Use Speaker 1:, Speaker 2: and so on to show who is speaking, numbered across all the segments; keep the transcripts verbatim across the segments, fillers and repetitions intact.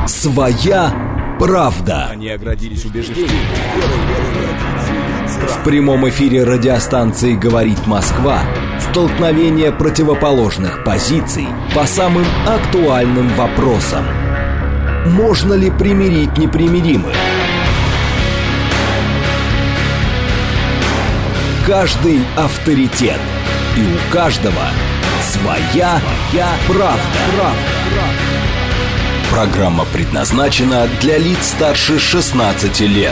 Speaker 1: Своя правда.
Speaker 2: Они оградились убеждением.
Speaker 1: В прямом эфире радиостанции «Говорит Москва» столкновение противоположных позиций по самым актуальным вопросам. Можно ли примирить непримиримых? Каждый авторитет. И у каждого своя, своя правда. правда. Программа предназначена для лиц старше шестнадцати лет.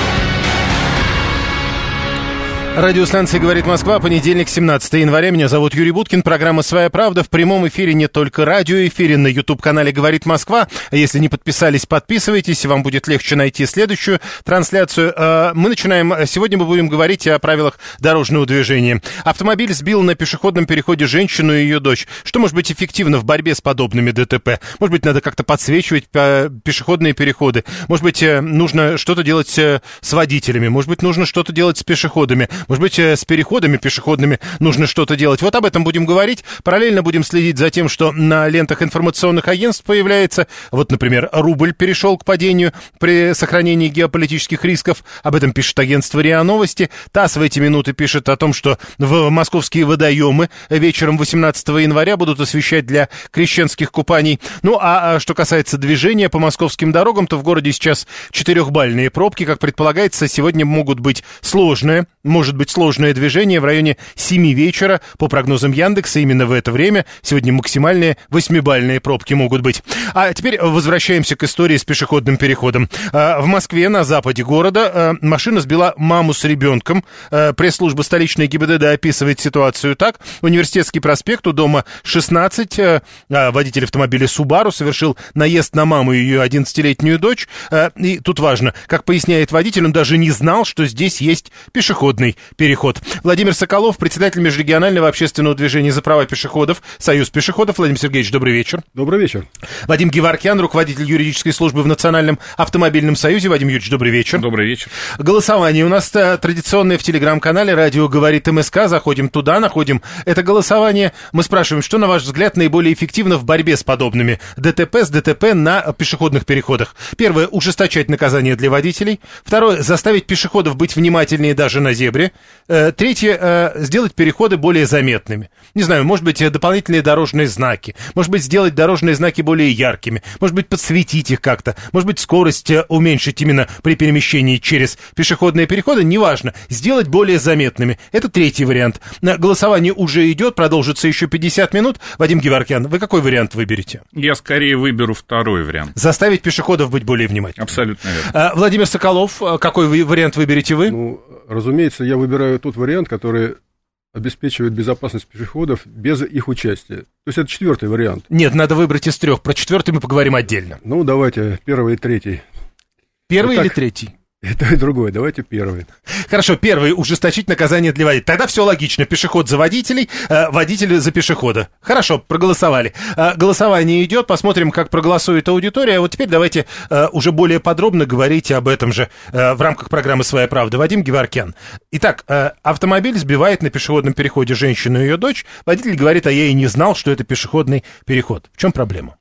Speaker 3: Радиостанция «Говорит Москва», понедельник, семнадцатое января. Меня зовут Юрий Буткин. Программа «Своя правда» в прямом эфире, не только радиоэфире, на YouTube-канале «Говорит Москва». Если не подписались, подписывайтесь, вам будет легче найти следующую трансляцию. Мы начинаем. Сегодня мы будем говорить о правилах дорожного движения. Автомобиль сбил на пешеходном переходе женщину и ее дочь. Что может быть эффективно в борьбе с подобными ДТП? Может быть, надо как-то подсвечивать пешеходные переходы. Может быть, нужно что-то делать с водителями. Может быть, нужно что-то делать с пешеходами. Может быть, с переходами пешеходными нужно что-то делать. Вот об этом будем говорить. Параллельно будем следить за тем, что на лентах информационных агентств появляется. Вот, например, рубль перешел к падению при сохранении геополитических рисков. Об этом пишет агентство РИА Новости. ТАСС в эти минуты пишет о том, что в московские водоемы вечером восемнадцатого января будут освещать для крещенских купаний. Ну, а что касается движения по московским дорогам, то в городе сейчас четырехбальные пробки. Как предполагается, сегодня могут быть сложные, может быть сложное движение в районе семи вечера. По прогнозам Яндекса, именно в это время сегодня максимальные восьмибальные пробки могут быть. А теперь возвращаемся к истории с пешеходным переходом. В Москве, на западе города, машина сбила маму с ребенком. Пресс-служба столичной ГИБДД описывает ситуацию так. Университетский проспект, у дома шестнадцать. Водитель автомобиля Subaru совершил наезд на маму и ее одиннадцатилетнюю дочь. И тут важно, как поясняет водитель, он даже не знал, что здесь есть пешеходный переход. Владимир Соколов, председатель межрегионального общественного движения за права пешеходов, Союз пешеходов. Владимир Сергеевич, добрый вечер.
Speaker 4: Добрый вечер.
Speaker 3: Вадим Геворкян, руководитель юридической службы в Национальном автомобильном союзе. Вадим Юрьевич, добрый вечер.
Speaker 5: Добрый вечер.
Speaker 3: Голосование у нас традиционное в телеграм-канале «Радио говорит МСК». Заходим туда, находим это голосование. Мы спрашиваем, что, на ваш взгляд, наиболее эффективно в борьбе с подобными ДТП, с ДТП на пешеходных переходах. Первое — ужесточать наказание для водителей. Второе — заставить пешеходов быть внимательнее даже на зебре. Третье — сделать переходы более заметными. Не знаю, может быть, дополнительные дорожные знаки. Может быть, сделать дорожные знаки более яркими. Может быть, подсветить их как-то. Может быть, скорость уменьшить именно при перемещении через пешеходные переходы. Неважно. Сделать более заметными. Это третий вариант. Голосование уже идет, продолжится еще пятьдесят минут. Вадим Геворкян, вы какой вариант выберете?
Speaker 5: Я скорее выберу второй вариант.
Speaker 3: Заставить пешеходов быть более внимательными.
Speaker 5: Абсолютно верно.
Speaker 3: Владимир Соколов, какой вы вариант выберете вы?
Speaker 4: Ну, разумеется, я выбираю тот вариант, который обеспечивает безопасность пешеходов без их участия. То есть это четвертый вариант.
Speaker 3: Нет, надо выбрать из трех. Про четвертый мы поговорим отдельно.
Speaker 4: Ну, давайте первый и третий.
Speaker 3: Первый
Speaker 4: вот
Speaker 3: или
Speaker 4: так,
Speaker 3: третий?
Speaker 4: И то, и другое. Давайте первый.
Speaker 3: Хорошо, первый — ужесточить наказание для водителей. Тогда все логично. Пешеход за водителей, э, водитель за пешехода. Хорошо, проголосовали. Э, голосование идет, посмотрим, как проголосует аудитория. А вот теперь давайте э, уже более подробно говорить об этом же э, в рамках программы «Своя правда». Вадим Геворкян. Итак, э, автомобиль сбивает на пешеходном переходе женщину и ее дочь. Водитель говорит, а я и не знал, что это пешеходный переход. В чем проблема?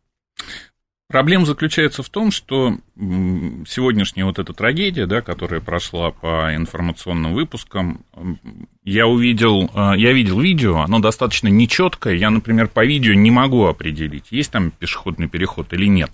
Speaker 5: Проблема заключается в том, что сегодняшняя вот эта трагедия, да, которая прошла по информационным выпускам, я увидел, я видел видео, оно достаточно нечеткое. Я, например, по видео не могу определить, есть там пешеходный переход или нет.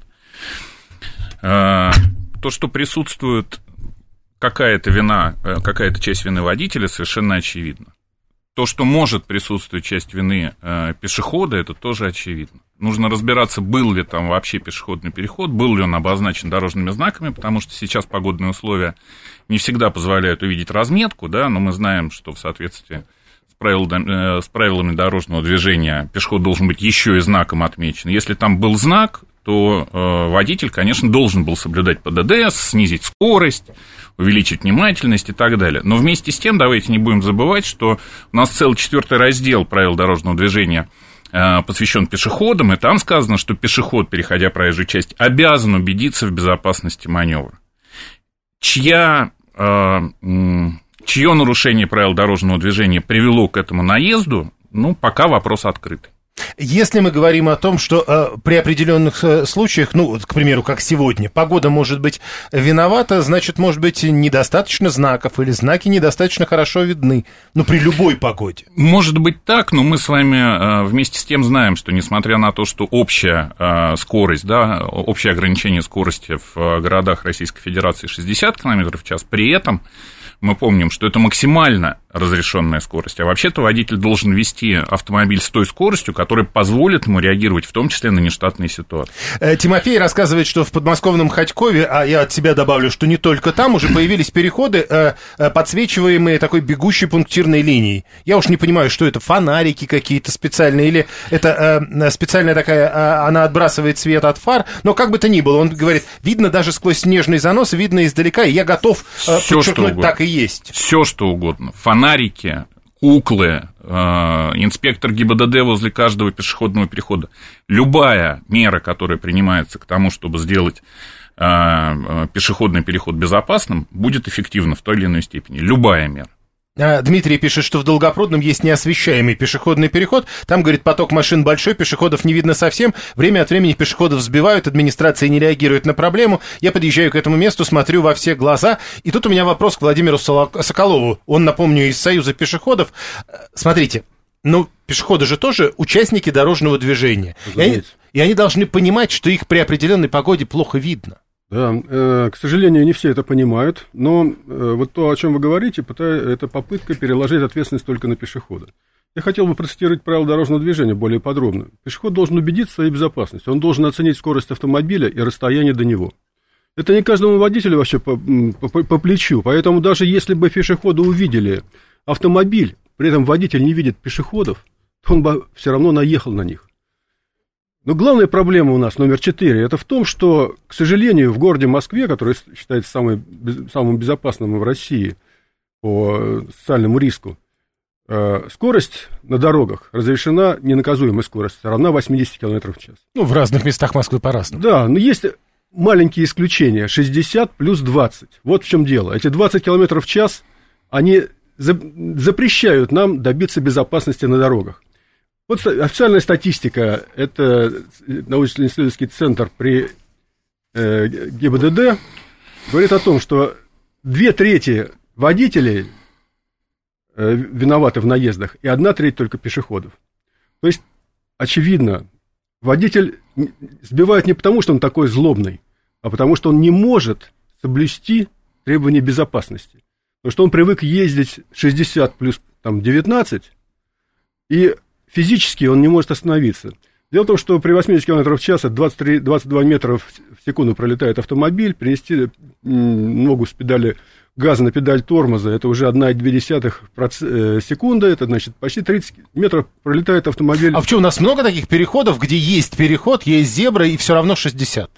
Speaker 5: То, что присутствует какая-то вина, какая-то часть вины водителя, совершенно очевидно. То, что может присутствовать часть вины пешехода, это тоже очевидно. Нужно разбираться, был ли там вообще пешеходный переход, был ли он обозначен дорожными знаками, потому что сейчас погодные условия не всегда позволяют увидеть разметку, да, но мы знаем, что в соответствии с, правил, с правилами дорожного движения пешеход должен быть еще и знаком отмечен. Если там был знак, то э, водитель, конечно, должен был соблюдать ПДД, снизить скорость, увеличить внимательность и так далее. Но вместе с тем, давайте не будем забывать, что у нас целый четвертый раздел правил дорожного движения посвящен пешеходам, и там сказано, что пешеход, переходя проезжую часть, обязан убедиться в безопасности маневра. Чья, э, чье нарушение правил дорожного движения привело к этому наезду, ну, пока вопрос открытый.
Speaker 3: Если мы говорим о том, что э, при определенных э, случаях, ну, к примеру, как сегодня, погода может быть виновата, значит, может быть, недостаточно знаков или знаки недостаточно хорошо видны, ну, при любой погоде.
Speaker 5: Может быть так, но мы с вами э, вместе с тем знаем, что несмотря на то, что общая э, скорость, да, общее ограничение скорости в э, городах Российской Федерации шестьдесят километров в час, при этом мы помним, что это максимально разрешенная скорость, а вообще-то водитель должен вести автомобиль с той скоростью, которая позволит ему реагировать, в том числе на нештатные ситуации.
Speaker 3: Тимофей рассказывает, что в подмосковном Ходькове, а я от себя добавлю, что не только там, уже появились переходы, подсвечиваемые такой бегущей пунктирной линией. Я уж не понимаю, что это, фонарики какие-то специальные, или это специальная такая, она отбрасывает свет от фар, но как бы то ни было, он говорит, видно даже сквозь снежный занос, видно издалека, и я готов
Speaker 5: Всё,
Speaker 3: подчеркнуть, так и есть.
Speaker 5: Все, что угодно. Фонарики, куклы, э, инспектор ГИБДД возле каждого пешеходного перехода. Любая мера, которая принимается к тому, чтобы сделать э, пешеходный переход безопасным, будет эффективна в той или иной степени. Любая мера.
Speaker 3: Дмитрий пишет, что в Долгопрудном есть неосвещаемый пешеходный переход. Там, говорит, поток машин большой, пешеходов не видно совсем. Время от времени пешеходов сбивают, администрация не реагирует на проблему. Я подъезжаю к этому месту, смотрю во все глаза. И тут у меня вопрос к Владимиру Соколову. Он, напомню, из Союза пешеходов. Смотрите, ну, пешеходы же тоже участники дорожного движения. И они, и они должны понимать, что их при определенной погоде плохо видно.
Speaker 4: Да, э, к сожалению, не все это понимают, но э, вот то, о чем вы говорите, это попытка переложить ответственность только на пешехода. Я хотел бы процитировать правила дорожного движения более подробно. Пешеход должен убедиться в своей безопасности, он должен оценить скорость автомобиля и расстояние до него. Это не каждому водителю вообще по, по, по плечу, поэтому даже если бы пешеходы увидели автомобиль, при этом водитель не видит пешеходов, то он бы все равно наехал на них. Но главная проблема у нас, номер четыре, это в том, что, к сожалению, в городе Москве, который считается самый, самым безопасным в России по социальному риску, скорость на дорогах разрешена, ненаказуемая скорость, равна восемьдесят километров в час.
Speaker 3: Ну, в разных местах Москвы по-разному.
Speaker 4: Да, но есть маленькие исключения, шестьдесят плюс двадцать. Вот в чем дело. Эти двадцать километров в час, они запрещают нам добиться безопасности на дорогах. Вот официальная статистика, это научно-исследовательский центр при э, ГИБДД, говорит о том, что две трети водителей э, виноваты в наездах, и одна треть только пешеходов. То есть, очевидно, водитель сбивает не потому, что он такой злобный, а потому, что он не может соблюсти требования безопасности. Потому что он привык ездить шестьдесят плюс там, девятнадцать, и физически он не может остановиться. Дело в том, что при восемьдесят километров в час, двадцать три, двадцать два метра в секунду пролетает автомобиль, перенести ногу с педали газа на педаль тормоза, это уже одна целая две десятых секунды, это значит почти тридцать метров пролетает автомобиль.
Speaker 3: А в чем у нас много таких переходов, где есть переход, есть зебра, и все равно шестьдесят?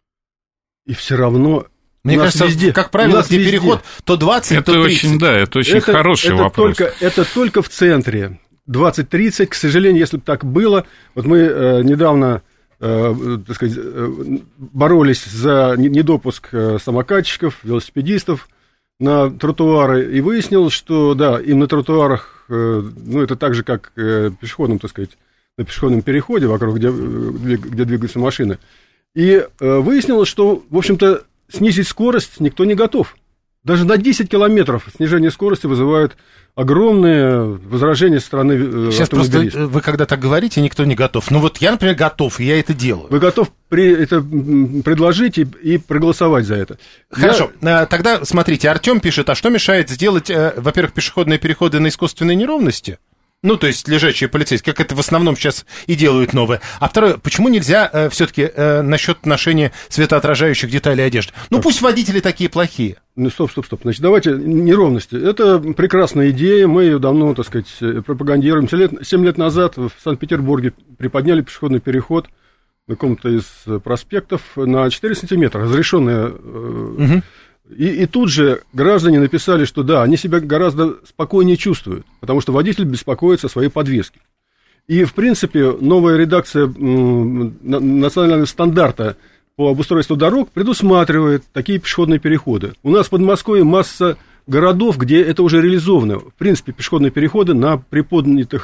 Speaker 4: И все равно...
Speaker 3: Мне кажется, везде, как правило, где везде. Переход то двадцать,
Speaker 5: это
Speaker 3: то тридцать.
Speaker 5: Очень, да, это очень
Speaker 4: это,
Speaker 5: хороший
Speaker 4: это
Speaker 5: вопрос.
Speaker 4: Только, это только в центре. двадцать-тридцать, к сожалению, если бы так было, вот мы э, недавно, э, так сказать, э, боролись за недопуск э, самокатчиков, велосипедистов на тротуары, и выяснилось, что, да, им на тротуарах, э, ну, это так же, как э, пешеходном, так сказать, на пешеходном переходе, вокруг, где, где, где двигаются машины, и э, выяснилось, что, в общем-то, снизить скорость никто не готов. Даже на десять километров снижение скорости вызывает огромные возражения со стороны автомобилистов.
Speaker 3: Сейчас просто вы когда так говорите, никто не готов. Ну вот я, например, готов, и я это делаю.
Speaker 4: Вы готов при, это предложить и, и проголосовать за это.
Speaker 3: Хорошо, я... тогда смотрите, Артем пишет, а что мешает сделать, во-первых, пешеходные переходы на искусственной неровности? Ну, то есть лежачие полицейские, как это в основном сейчас и делают новые. А второе, почему нельзя э, все-таки э, насчет ношения светоотражающих деталей одежды? Ну, так. Пусть водители такие плохие.
Speaker 4: Ну, стоп, стоп, стоп. Значит, давайте неровности. Это прекрасная идея, мы ее давно, так сказать, пропагандируем. Семь лет назад в Санкт-Петербурге приподняли пешеходный переход на каком-то из проспектов на четыре сантиметра, разрешенная... Э, угу. И, и тут же граждане написали, что да, они себя гораздо спокойнее чувствуют, потому что водитель беспокоится о своей подвеске. И, в принципе, новая редакция м, национального стандарта по обустройству дорог предусматривает такие пешеходные переходы. У нас в Подмосковье масса городов, где это уже реализовано. В принципе, пешеходные переходы на приподнятых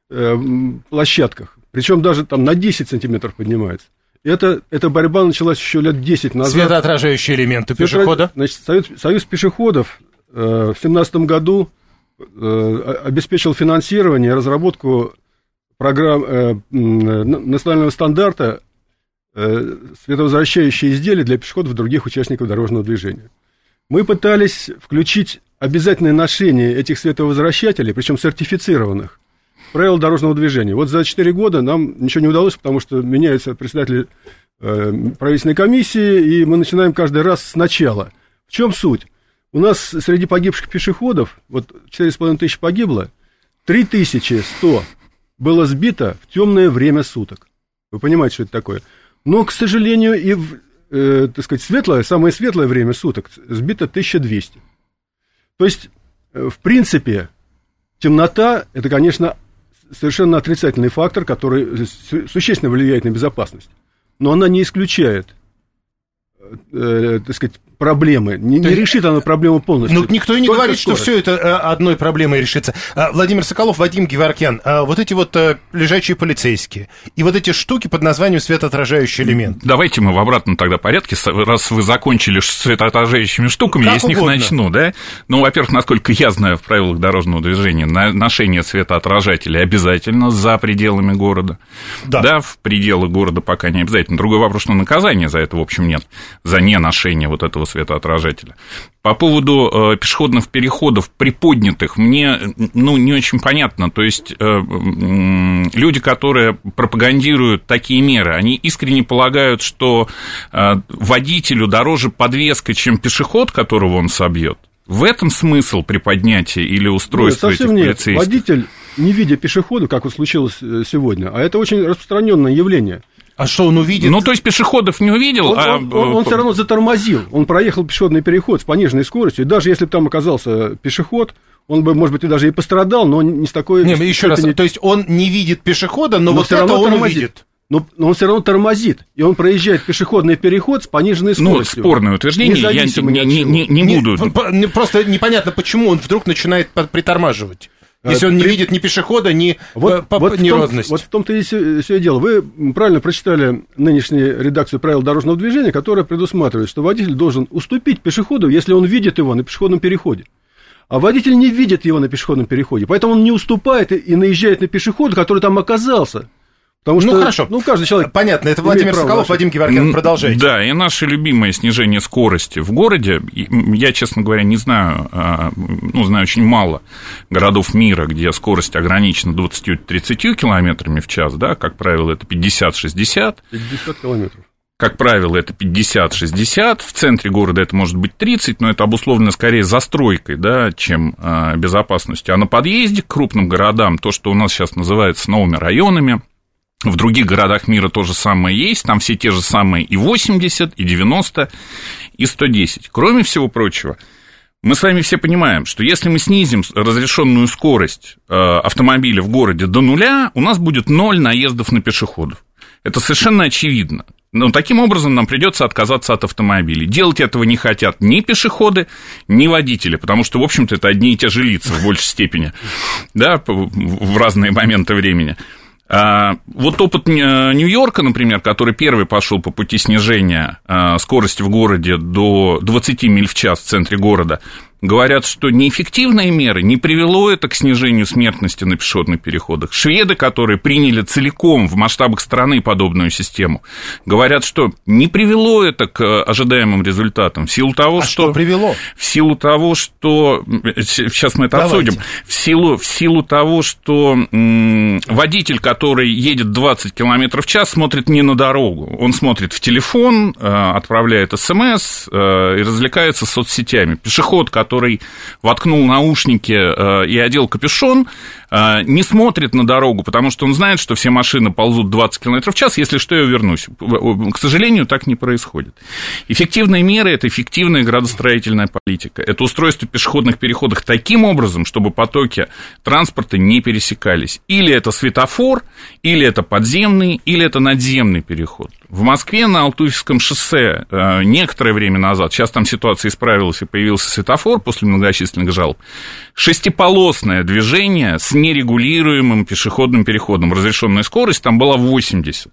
Speaker 4: э, площадках, причем даже там на десять сантиметров поднимается. Это, эта борьба началась еще лет десять назад.
Speaker 3: Светоотражающие элементы пешехода?
Speaker 4: Значит, Союз, Союз пешеходов э, в семнадцатом году э, обеспечил финансирование и разработку программ э, национального стандарта э, световозвращающие изделия для пешеходов и других участников дорожного движения. Мы пытались включить обязательное ношение этих световозвращателей, причем сертифицированных, правила дорожного движения. Вот за четыре года нам ничего не удалось, потому что меняются председатели э, правительственной комиссии, и мы начинаем каждый раз сначала. В чем суть? У нас среди погибших пешеходов, вот четыре с половиной тысячи погибло, три тысячи сто было сбито в темное время суток. Вы понимаете, что это такое? Но, к сожалению, и в, э, так сказать, светлое, самое светлое время суток сбито тысяча двести. То есть, э, в принципе, темнота – это, конечно, совершенно отрицательный фактор, который существенно влияет на безопасность. Но она не исключает, э, так сказать, проблемы. Не, не решит она проблему полностью.
Speaker 3: Ну, никто и не
Speaker 4: Только
Speaker 3: говорит, скорость. Что все это одной проблемой решится. Владимир Соколов, Вадим Геворкян, вот эти вот лежачие полицейские и вот эти штуки под названием светоотражающий элемент.
Speaker 5: Давайте мы в обратном тогда порядке, раз вы закончили с светоотражающими штуками, как я с них угодно начну, да? Ну, во-первых, насколько я знаю в правилах дорожного движения, ношение светоотражателей обязательно за пределами города. Да. Да, в пределы города пока не обязательно. Другой вопрос, что наказания за это, в общем, нет, за неношение вот этого светоотражателя. По поводу э, пешеходных переходов приподнятых, мне, ну, не очень понятно. То есть, э, э, люди, которые пропагандируют такие меры, они искренне полагают, что э, водителю дороже подвеска, чем пешеход, которого он собьет. В этом смысл приподнятия или устройства этих полицейских?
Speaker 4: Нет. Водитель, не видя пешехода, как вот случилось сегодня, а это очень распространенное явление.
Speaker 3: А что он увидит?
Speaker 5: Ну, то есть, пешеходов не увидел,
Speaker 4: он,
Speaker 5: а...
Speaker 4: Он, он, он все равно затормозил. Он проехал пешеходный переход с пониженной скоростью. И даже если бы там оказался пешеход, он бы, может быть, и даже и пострадал, но не с такой...
Speaker 3: Не, еще раз, то есть, он не видит пешехода, но, но вот это он тормозит. Увидит.
Speaker 4: Но, но он все равно тормозит, и он проезжает пешеходный переход с пониженной скоростью.
Speaker 5: Ну, спорное утверждение, я не, не, не, не буду...
Speaker 3: Не, просто непонятно, почему он вдруг начинает притормаживать. Если он не При... видит ни пешехода, ни,
Speaker 4: вот,
Speaker 3: по,
Speaker 4: вот
Speaker 3: ни
Speaker 4: в том,
Speaker 3: родность.
Speaker 4: Вот в том-то и все, все дело. Вы правильно прочитали нынешнюю редакцию правил дорожного движения, которая предусматривает, что водитель должен уступить пешеходу, если он видит его на пешеходном переходе. А водитель не видит его на пешеходном переходе, поэтому он не уступает и, и наезжает на пешехода, который там оказался. Потому что,
Speaker 3: ну, хорошо.
Speaker 4: Ну, каждый человек...
Speaker 3: Понятно, это Владимир Соколов, Вадим Геворкян, продолжайте.
Speaker 5: Да, и наше любимое снижение скорости в городе, я, честно говоря, не знаю, ну, знаю очень мало городов мира, где скорость ограничена двадцать-тридцать километрами в час, да, как правило, это пятьдесят-шестьдесят.
Speaker 4: пятьдесят километров.
Speaker 5: Как правило, это пятьдесят-шестьдесят, в центре города это может быть тридцать, но это обусловлено скорее застройкой, да, чем а, безопасностью. А на подъезде к крупным городам, то, что у нас сейчас называется новыми районами, в других городах мира то же самое есть, там все те же самые и восемьдесят, и девяносто, и сто десять. Кроме всего прочего, мы с вами все понимаем, что если мы снизим разрешенную скорость автомобиля в городе до нуля, у нас будет ноль наездов на пешеходов. Это совершенно очевидно. Но таким образом нам придется отказаться от автомобилей. Делать этого не хотят ни пешеходы, ни водители, потому что, в общем-то, это одни и те же лица в большей степени, да, в разные моменты времени. А, вот опыт Нью-Йорка, например, который первый пошел по пути снижения а, скорости в городе до двадцати миль в час в центре города, говорят, что неэффективные меры не привело это к снижению смертности на пешеходных переходах. Шведы, которые приняли целиком в масштабах страны подобную систему, говорят, что не привело это к ожидаемым результатам. В силу того,
Speaker 3: а
Speaker 5: что...
Speaker 3: что привело?
Speaker 5: В силу того, что... Сейчас мы это Давайте. обсудим. В силу, в силу того, что м, водитель, который едет двадцать километров в час, смотрит не на дорогу. Он смотрит в телефон, отправляет смс и развлекается соцсетями. Пешеход, который который воткнул наушники э, и одел капюшон, э, не смотрит на дорогу, потому что он знает, что все машины ползут двадцать километров в час, если что, я вернусь. К сожалению, так не происходит. Эффективные меры – это эффективная градостроительная политика. Это устройство пешеходных переходов таким образом, чтобы потоки транспорта не пересекались. Или это светофор, или это подземный, или это надземный переход. В Москве на Алтуфьевском шоссе э, некоторое время назад, сейчас там ситуация исправилась и появился светофор после многочисленных жалоб, шестиполосное движение с с нерегулируемым пешеходным переходом. Разрешенная скорость там была восемьдесят.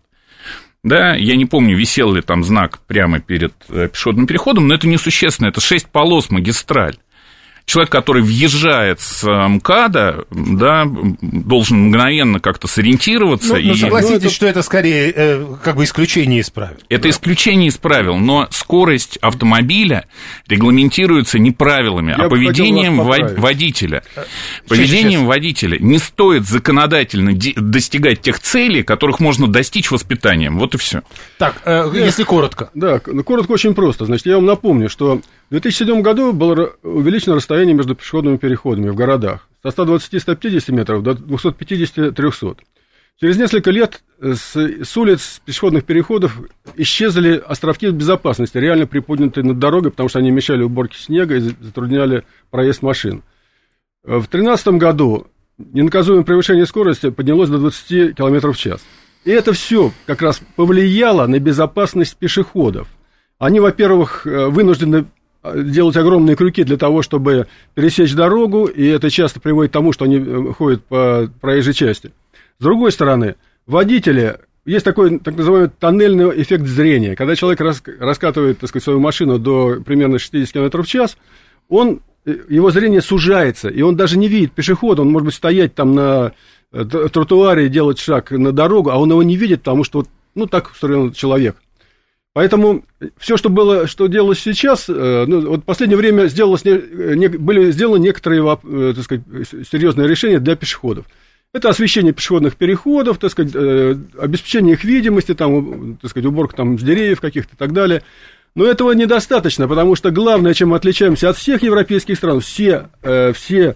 Speaker 5: Да, я не помню, висел ли там знак прямо перед пешеходным переходом, но это несущественно, это шесть полос магистраль. Человек, который въезжает с МКАДа, да, должен мгновенно как-то сориентироваться.
Speaker 3: Ну,
Speaker 5: и...
Speaker 3: но согласитесь,
Speaker 4: ну, это...
Speaker 3: что это скорее э, как бы исключение из правил.
Speaker 5: Это
Speaker 3: да.
Speaker 5: исключение из правил, но скорость автомобиля регламентируется не правилами,
Speaker 4: Я
Speaker 5: а поведением вод... водителя. Поведением сейчас. водителя. Не стоит законодательно де... достигать тех целей, которых можно достичь воспитанием. Вот и все. Так,
Speaker 3: э, если коротко.
Speaker 4: Да, коротко очень просто. Значит, я вам напомню, что в две тысячи седьмом году было увеличено расстояние между пешеходными переходами в городах со ста двадцати — ста пятидесяти метров до двухсот пятидесяти — трехсот. Через несколько лет с, с улиц, с пешеходных переходов исчезли островки безопасности, реально приподнятые над дорогой, потому что они мешали уборке снега и затрудняли проезд машин. В две тысячи тринадцатом году ненаказуемое превышение скорости поднялось до двадцати километров в час. И это все как раз повлияло на безопасность пешеходов. Они, во-первых, вынуждены делать огромные крюки для того, чтобы пересечь дорогу, и это часто приводит к тому, что они ходят по проезжей части. С другой стороны, водители, есть такой так называемый тоннельный эффект зрения, когда человек рас, раскатывает, так сказать, свою машину до примерно шестидесяти километров в час, он, его зрение сужается, и он даже не видит пешехода, он может быть стоять там на тротуаре и делать шаг на дорогу, а он его не видит, потому что, ну, так устроен человек. Поэтому все, что было, что делалось сейчас, ну, вот в последнее время сделалось, не, были сделаны некоторые, так сказать, серьезные решения для пешеходов. Это освещение пешеходных переходов, так сказать, обеспечение их видимости, там, так сказать, уборка там, с деревьев каких-то и так далее. Но этого недостаточно, потому что главное, чем мы отличаемся от всех европейских стран, все, все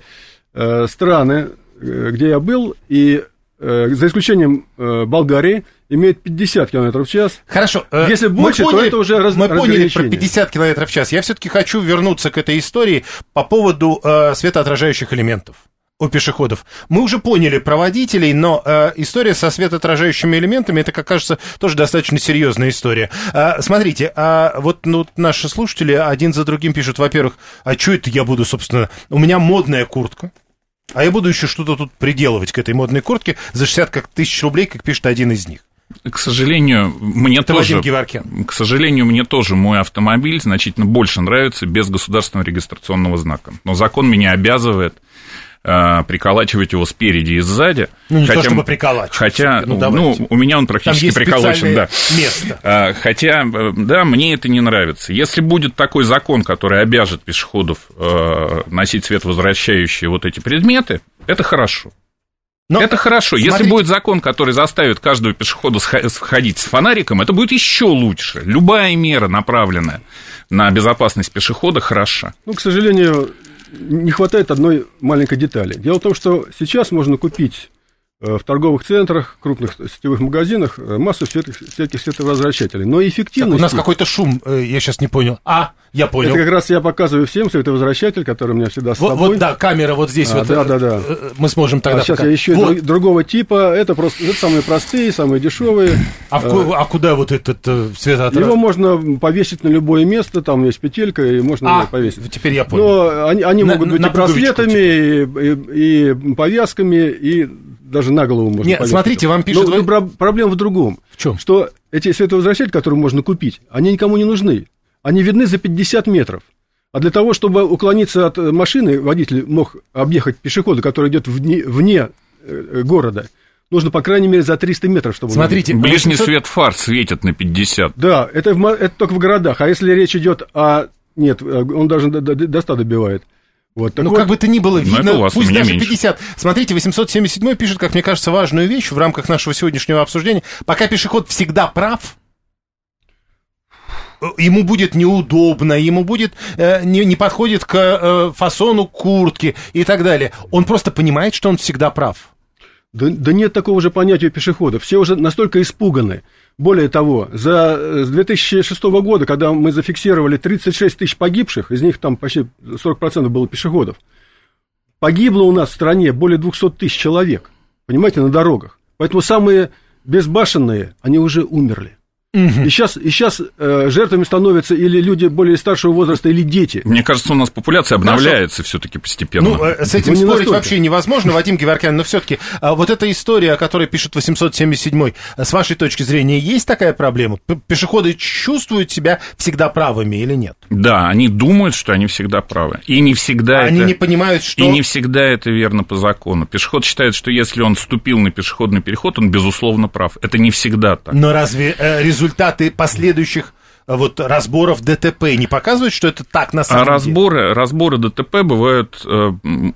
Speaker 4: страны, где я был, и за исключением Болгарии, имеет пятьдесят километров в час.
Speaker 3: Хорошо.
Speaker 4: Если больше,
Speaker 3: поняли,
Speaker 4: то это уже раз,
Speaker 3: мы поняли про пятьдесят километров в час. Я все-таки хочу вернуться к этой истории по поводу э, светоотражающих элементов у пешеходов. Мы уже поняли про водителей, но э, история со светоотражающими элементами, это, как кажется, тоже достаточно серьезная история. Э, смотрите, а вот ну, наши слушатели один за другим пишут, во-первых, а что это я буду, собственно, у меня модная куртка, а я буду еще что-то тут приделывать к этой модной куртке за шестьдесят тысяч рублей, как пишет один из них.
Speaker 5: К сожалению, мне
Speaker 3: это
Speaker 5: тоже, к сожалению, мне тоже мой автомобиль значительно больше нравится без государственного регистрационного знака. Но закон меня обязывает э, приколачивать его спереди и сзади.
Speaker 3: Ну, не
Speaker 5: хотя,
Speaker 3: то, чтобы приколачивать.
Speaker 5: Хотя, ну, ну, у меня он практически приколочен, да.
Speaker 3: Место.
Speaker 5: А, хотя, да, мне это не нравится. Если будет такой закон, который обяжет пешеходов э, носить световозвращающие вот эти предметы, это хорошо. Но, это хорошо. Смотрите. Если будет закон, который заставит каждого пешехода сходить с фонариком, это будет еще лучше. Любая мера, направленная на безопасность пешехода, хороша.
Speaker 4: Ну, к сожалению, не хватает одной маленькой детали. Дело в том, что сейчас можно купить в торговых центрах, крупных сетевых магазинах массу всяких, всяких световозвращателей. Но эффективность...
Speaker 3: Так, у нас какой-то шум, я сейчас не понял. А, я понял.
Speaker 4: Это как раз я показываю всем световозвращатель, который у меня всегда с
Speaker 3: вот,
Speaker 4: собой.
Speaker 3: Вот, да, камера вот здесь.
Speaker 4: А,
Speaker 3: вот,
Speaker 4: да, да, да.
Speaker 3: Мы сможем тогда...
Speaker 4: А сейчас
Speaker 3: пока...
Speaker 4: я ищу вот. другого типа. Это просто это самые простые, самые дешевые.
Speaker 3: А, в, а куда вот этот светоотражатель?
Speaker 4: Его можно повесить на любое место, там есть петелька, и можно
Speaker 3: а,
Speaker 4: повесить.
Speaker 3: Теперь я понял.
Speaker 4: Но они, они
Speaker 3: на,
Speaker 4: могут быть
Speaker 3: на
Speaker 4: и браслетами, и, и, и повязками, и даже на голову можно
Speaker 3: Нет,
Speaker 4: повесить.
Speaker 3: Смотрите, вам пишут...
Speaker 4: Но вы... проблема в другом.
Speaker 3: В чем?
Speaker 4: Что эти световозвращатели, которые можно купить, они никому не нужны. Они видны за пятьдесят метров. А для того, чтобы уклониться от машины, водитель мог объехать пешехода, который идет вне, вне города, нужно, по крайней мере, за триста метров, чтобы...
Speaker 5: Смотрите, ближний восемьсот... свет фар светит на пятьдесят.
Speaker 4: Да, это, в, это только в городах. А если речь идет о... Нет, он даже до, до, до ста добивает. Вот,
Speaker 3: ну,
Speaker 4: вот.
Speaker 3: как бы то ни было, видно,
Speaker 5: вас,
Speaker 3: пусть даже
Speaker 5: меньше.
Speaker 3: пятьдесят. Смотрите, восемьсот семьдесят седьмой пишет, как мне кажется, важную вещь в рамках нашего сегодняшнего обсуждения. Пока пешеход всегда прав, ему будет неудобно, ему будет, э, не, не подходит к э, фасону куртки и так далее. Он просто понимает, что он всегда прав.
Speaker 4: Да, да нет такого же понятия пешеходов. Все уже настолько испуганы. Более того, за, с две тысячи шестого года, когда мы зафиксировали тридцать шесть тысяч погибших, из них там почти сорок процентов было пешеходов, погибло у нас в стране более двести тысяч человек, понимаете, на дорогах. Поэтому самые безбашенные, они уже умерли. Угу. И сейчас, и сейчас э, жертвами становятся или люди более старшего возраста, или дети.
Speaker 5: Мне кажется, у нас популяция обновляется все-таки постепенно.
Speaker 3: Ну, с этим ну, спорить настолько. Вообще невозможно, Вадим Геворкян, но все-таки вот эта история, о которой пишет восемьсот семьдесят седьмой, с вашей точки зрения, есть такая проблема? Пешеходы чувствуют себя всегда правыми или нет?
Speaker 5: Да, они думают, что они всегда правы. И не всегда
Speaker 3: они
Speaker 5: это...
Speaker 3: не понимают, что...
Speaker 5: И не всегда это верно по закону. Пешеход считает, что если он вступил на пешеходный переход, он, безусловно, прав. Это не всегда так.
Speaker 3: Но разве э, результаты последующих вот разборов ДТП не показывают, что это так на самом
Speaker 5: а разборы,
Speaker 3: деле?
Speaker 5: Разборы ДТП бывают, э,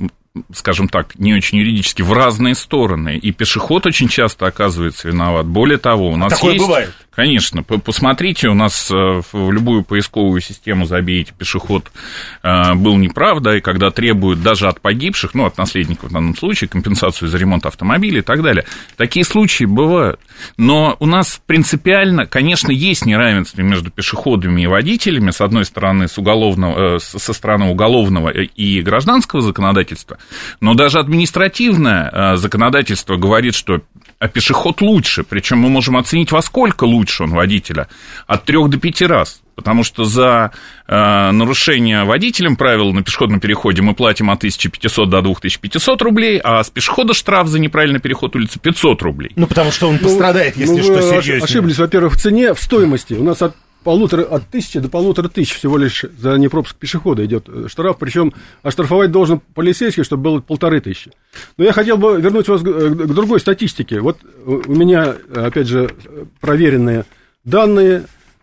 Speaker 5: скажем так, не очень юридически, в разные стороны. И пешеход очень часто оказывается виноват. Более того, у нас
Speaker 3: такое
Speaker 5: есть...
Speaker 3: бывает?
Speaker 5: Конечно, посмотрите, у нас в любую поисковую систему забейте «пешеход был неправ», да, и когда требуют даже от погибших, ну, от наследников в данном случае, компенсацию за ремонт автомобиля и так далее. Такие случаи бывают. Но у нас принципиально, конечно, есть неравенство между пешеходами и водителями, с одной стороны, с уголовного, со стороны уголовного и гражданского законодательства, но даже административное законодательство говорит, что а пешеход лучше, причем мы можем оценить, во сколько лучше он водителя, от трех до пяти раз, потому что за э, нарушение водителем правил на пешеходном переходе мы платим от тысячи пятисот до две тысячи пятьсот рублей, а с пешехода штраф за неправильный переход улицы пятьсот рублей.
Speaker 3: Ну, потому что он пострадает, ну, если ну, что, серьезнее.
Speaker 4: Ошиблись, во-первых, в цене, в стоимости. У нас от полутора, от тысячи до полутора тысяч всего лишь за непропуск пешехода идет штраф, причем оштрафовать должен полицейский, чтобы было полторы тысячи. Но я хотел бы вернуть вас к другой статистике. Вот у меня, опять же, проверенные данные.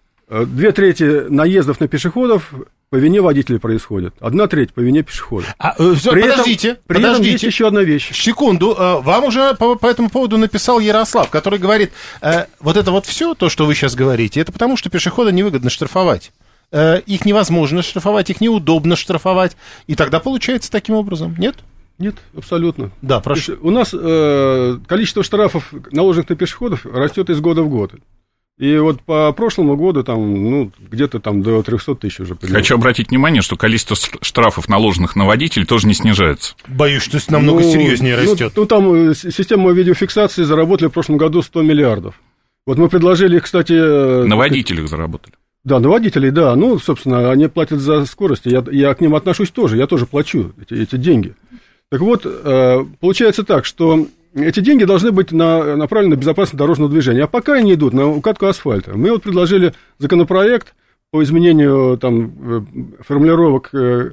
Speaker 4: Две трети наездов на пешеходов по вине водителя происходит. Одна треть по вине пешехода.
Speaker 3: А, э, при подождите,
Speaker 4: этом, при
Speaker 3: подождите.
Speaker 4: этом есть еще одна вещь.
Speaker 3: Секунду. Вам уже по, по этому поводу написал Ярослав, который говорит, э, вот это вот все, то, что вы сейчас говорите, это потому, что пешехода невыгодно штрафовать. Э, их невозможно штрафовать, их неудобно штрафовать. И тогда получается таким образом, нет?
Speaker 4: Нет, абсолютно.
Speaker 3: Да, прошу.
Speaker 4: У нас э, количество штрафов, наложенных на пешеходов, растет из года в год. И вот по прошлому году там, ну, где-то там до трехсот тысяч уже. Примерно.
Speaker 5: Хочу обратить внимание, что количество штрафов, наложенных на водителей, тоже не снижается.
Speaker 3: Боюсь, что намного ну, серьезнее
Speaker 4: ну,
Speaker 3: растет.
Speaker 4: Ну, там система видеофиксации заработали в прошлом году сто миллиардов. Вот мы предложили, кстати...
Speaker 5: На водителях заработали.
Speaker 4: Да, на водителей, да. Ну, собственно, они платят за скорость. Я, я к ним отношусь тоже. Я тоже плачу эти, эти деньги. Так вот, получается так, что... Эти деньги должны быть на, направлены на безопасность дорожного движения. А пока они идут на укатку асфальта. Мы вот предложили законопроект по изменению там, формулировок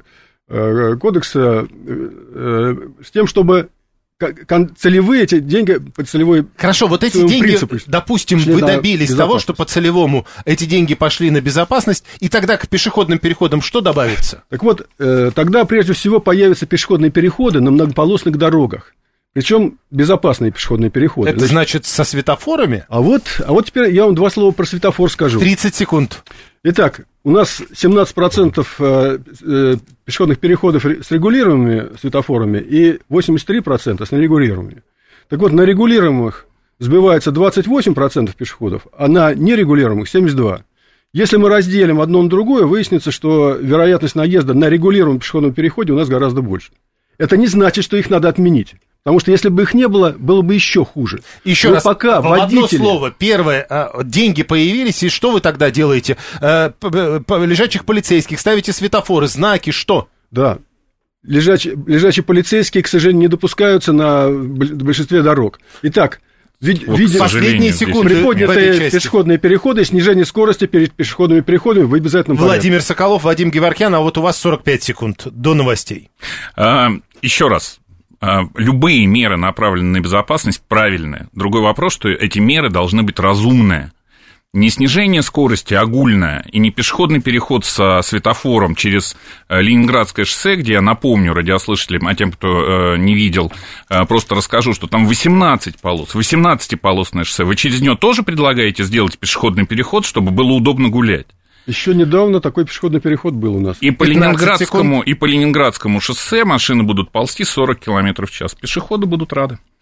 Speaker 4: кодекса с тем, чтобы целевые эти деньги по целевой...
Speaker 3: Хорошо, вот эти деньги, принципу, допустим, вы добились того, что по целевому эти деньги пошли на безопасность, и тогда к пешеходным переходам что добавится?
Speaker 4: Так вот, тогда прежде всего появятся пешеходные переходы на многополосных дорогах. Причем безопасные пешеходные переходы.
Speaker 3: Это значит, со светофорами?
Speaker 4: А вот, а вот теперь я вам два слова про светофор скажу.
Speaker 3: тридцать секунд.
Speaker 4: Итак, у нас семнадцать процентов пешеходных переходов с регулируемыми светофорами и восемьдесят три процента с нерегулируемыми. Так вот, на регулируемых сбивается двадцать восемь процентов пешеходов, а на нерегулируемых семьдесят два процента. Если мы разделим одно на другое, выяснится, что вероятность наезда на регулируемом пешеходном переходе у нас гораздо больше. Это не значит, что их надо отменить. Потому что если бы их не было, было бы еще хуже.
Speaker 3: Еще
Speaker 4: Но
Speaker 3: раз,
Speaker 4: пока
Speaker 3: в
Speaker 4: водители...
Speaker 3: одно слово. Первое, деньги появились, и что вы тогда делаете? Лежачих полицейских, ставите светофоры, знаки, что?
Speaker 4: Да. Лежачие, лежачие полицейские, к сожалению, не допускаются на большинстве дорог. Итак, вид,
Speaker 5: вот,
Speaker 4: видя
Speaker 3: последние секунды
Speaker 4: приподнятые пешеходные переходы, снижение скорости перед пешеходными переходами в обязательном порядке.
Speaker 3: Владимир Соколов, Вадим Геворкян, а вот у вас сорок пять секунд до новостей.
Speaker 5: А, еще раз. Любые меры, направленные на безопасность, правильные. Другой вопрос, что эти меры должны быть разумные. Не снижение скорости огульное и не пешеходный переход со светофором через Ленинградское шоссе, где, я напомню радиослушателям, а тем, кто не видел, просто расскажу, что там восемнадцать полос, восемнадцатиполосное шоссе. Вы через него тоже предлагаете сделать пешеходный переход, чтобы было удобно гулять?
Speaker 4: Еще недавно такой пешеходный переход был у нас.
Speaker 5: И по, Ленинградскому, и по Ленинградскому шоссе машины будут ползти сорок километров в час. Пешеходы будут рады.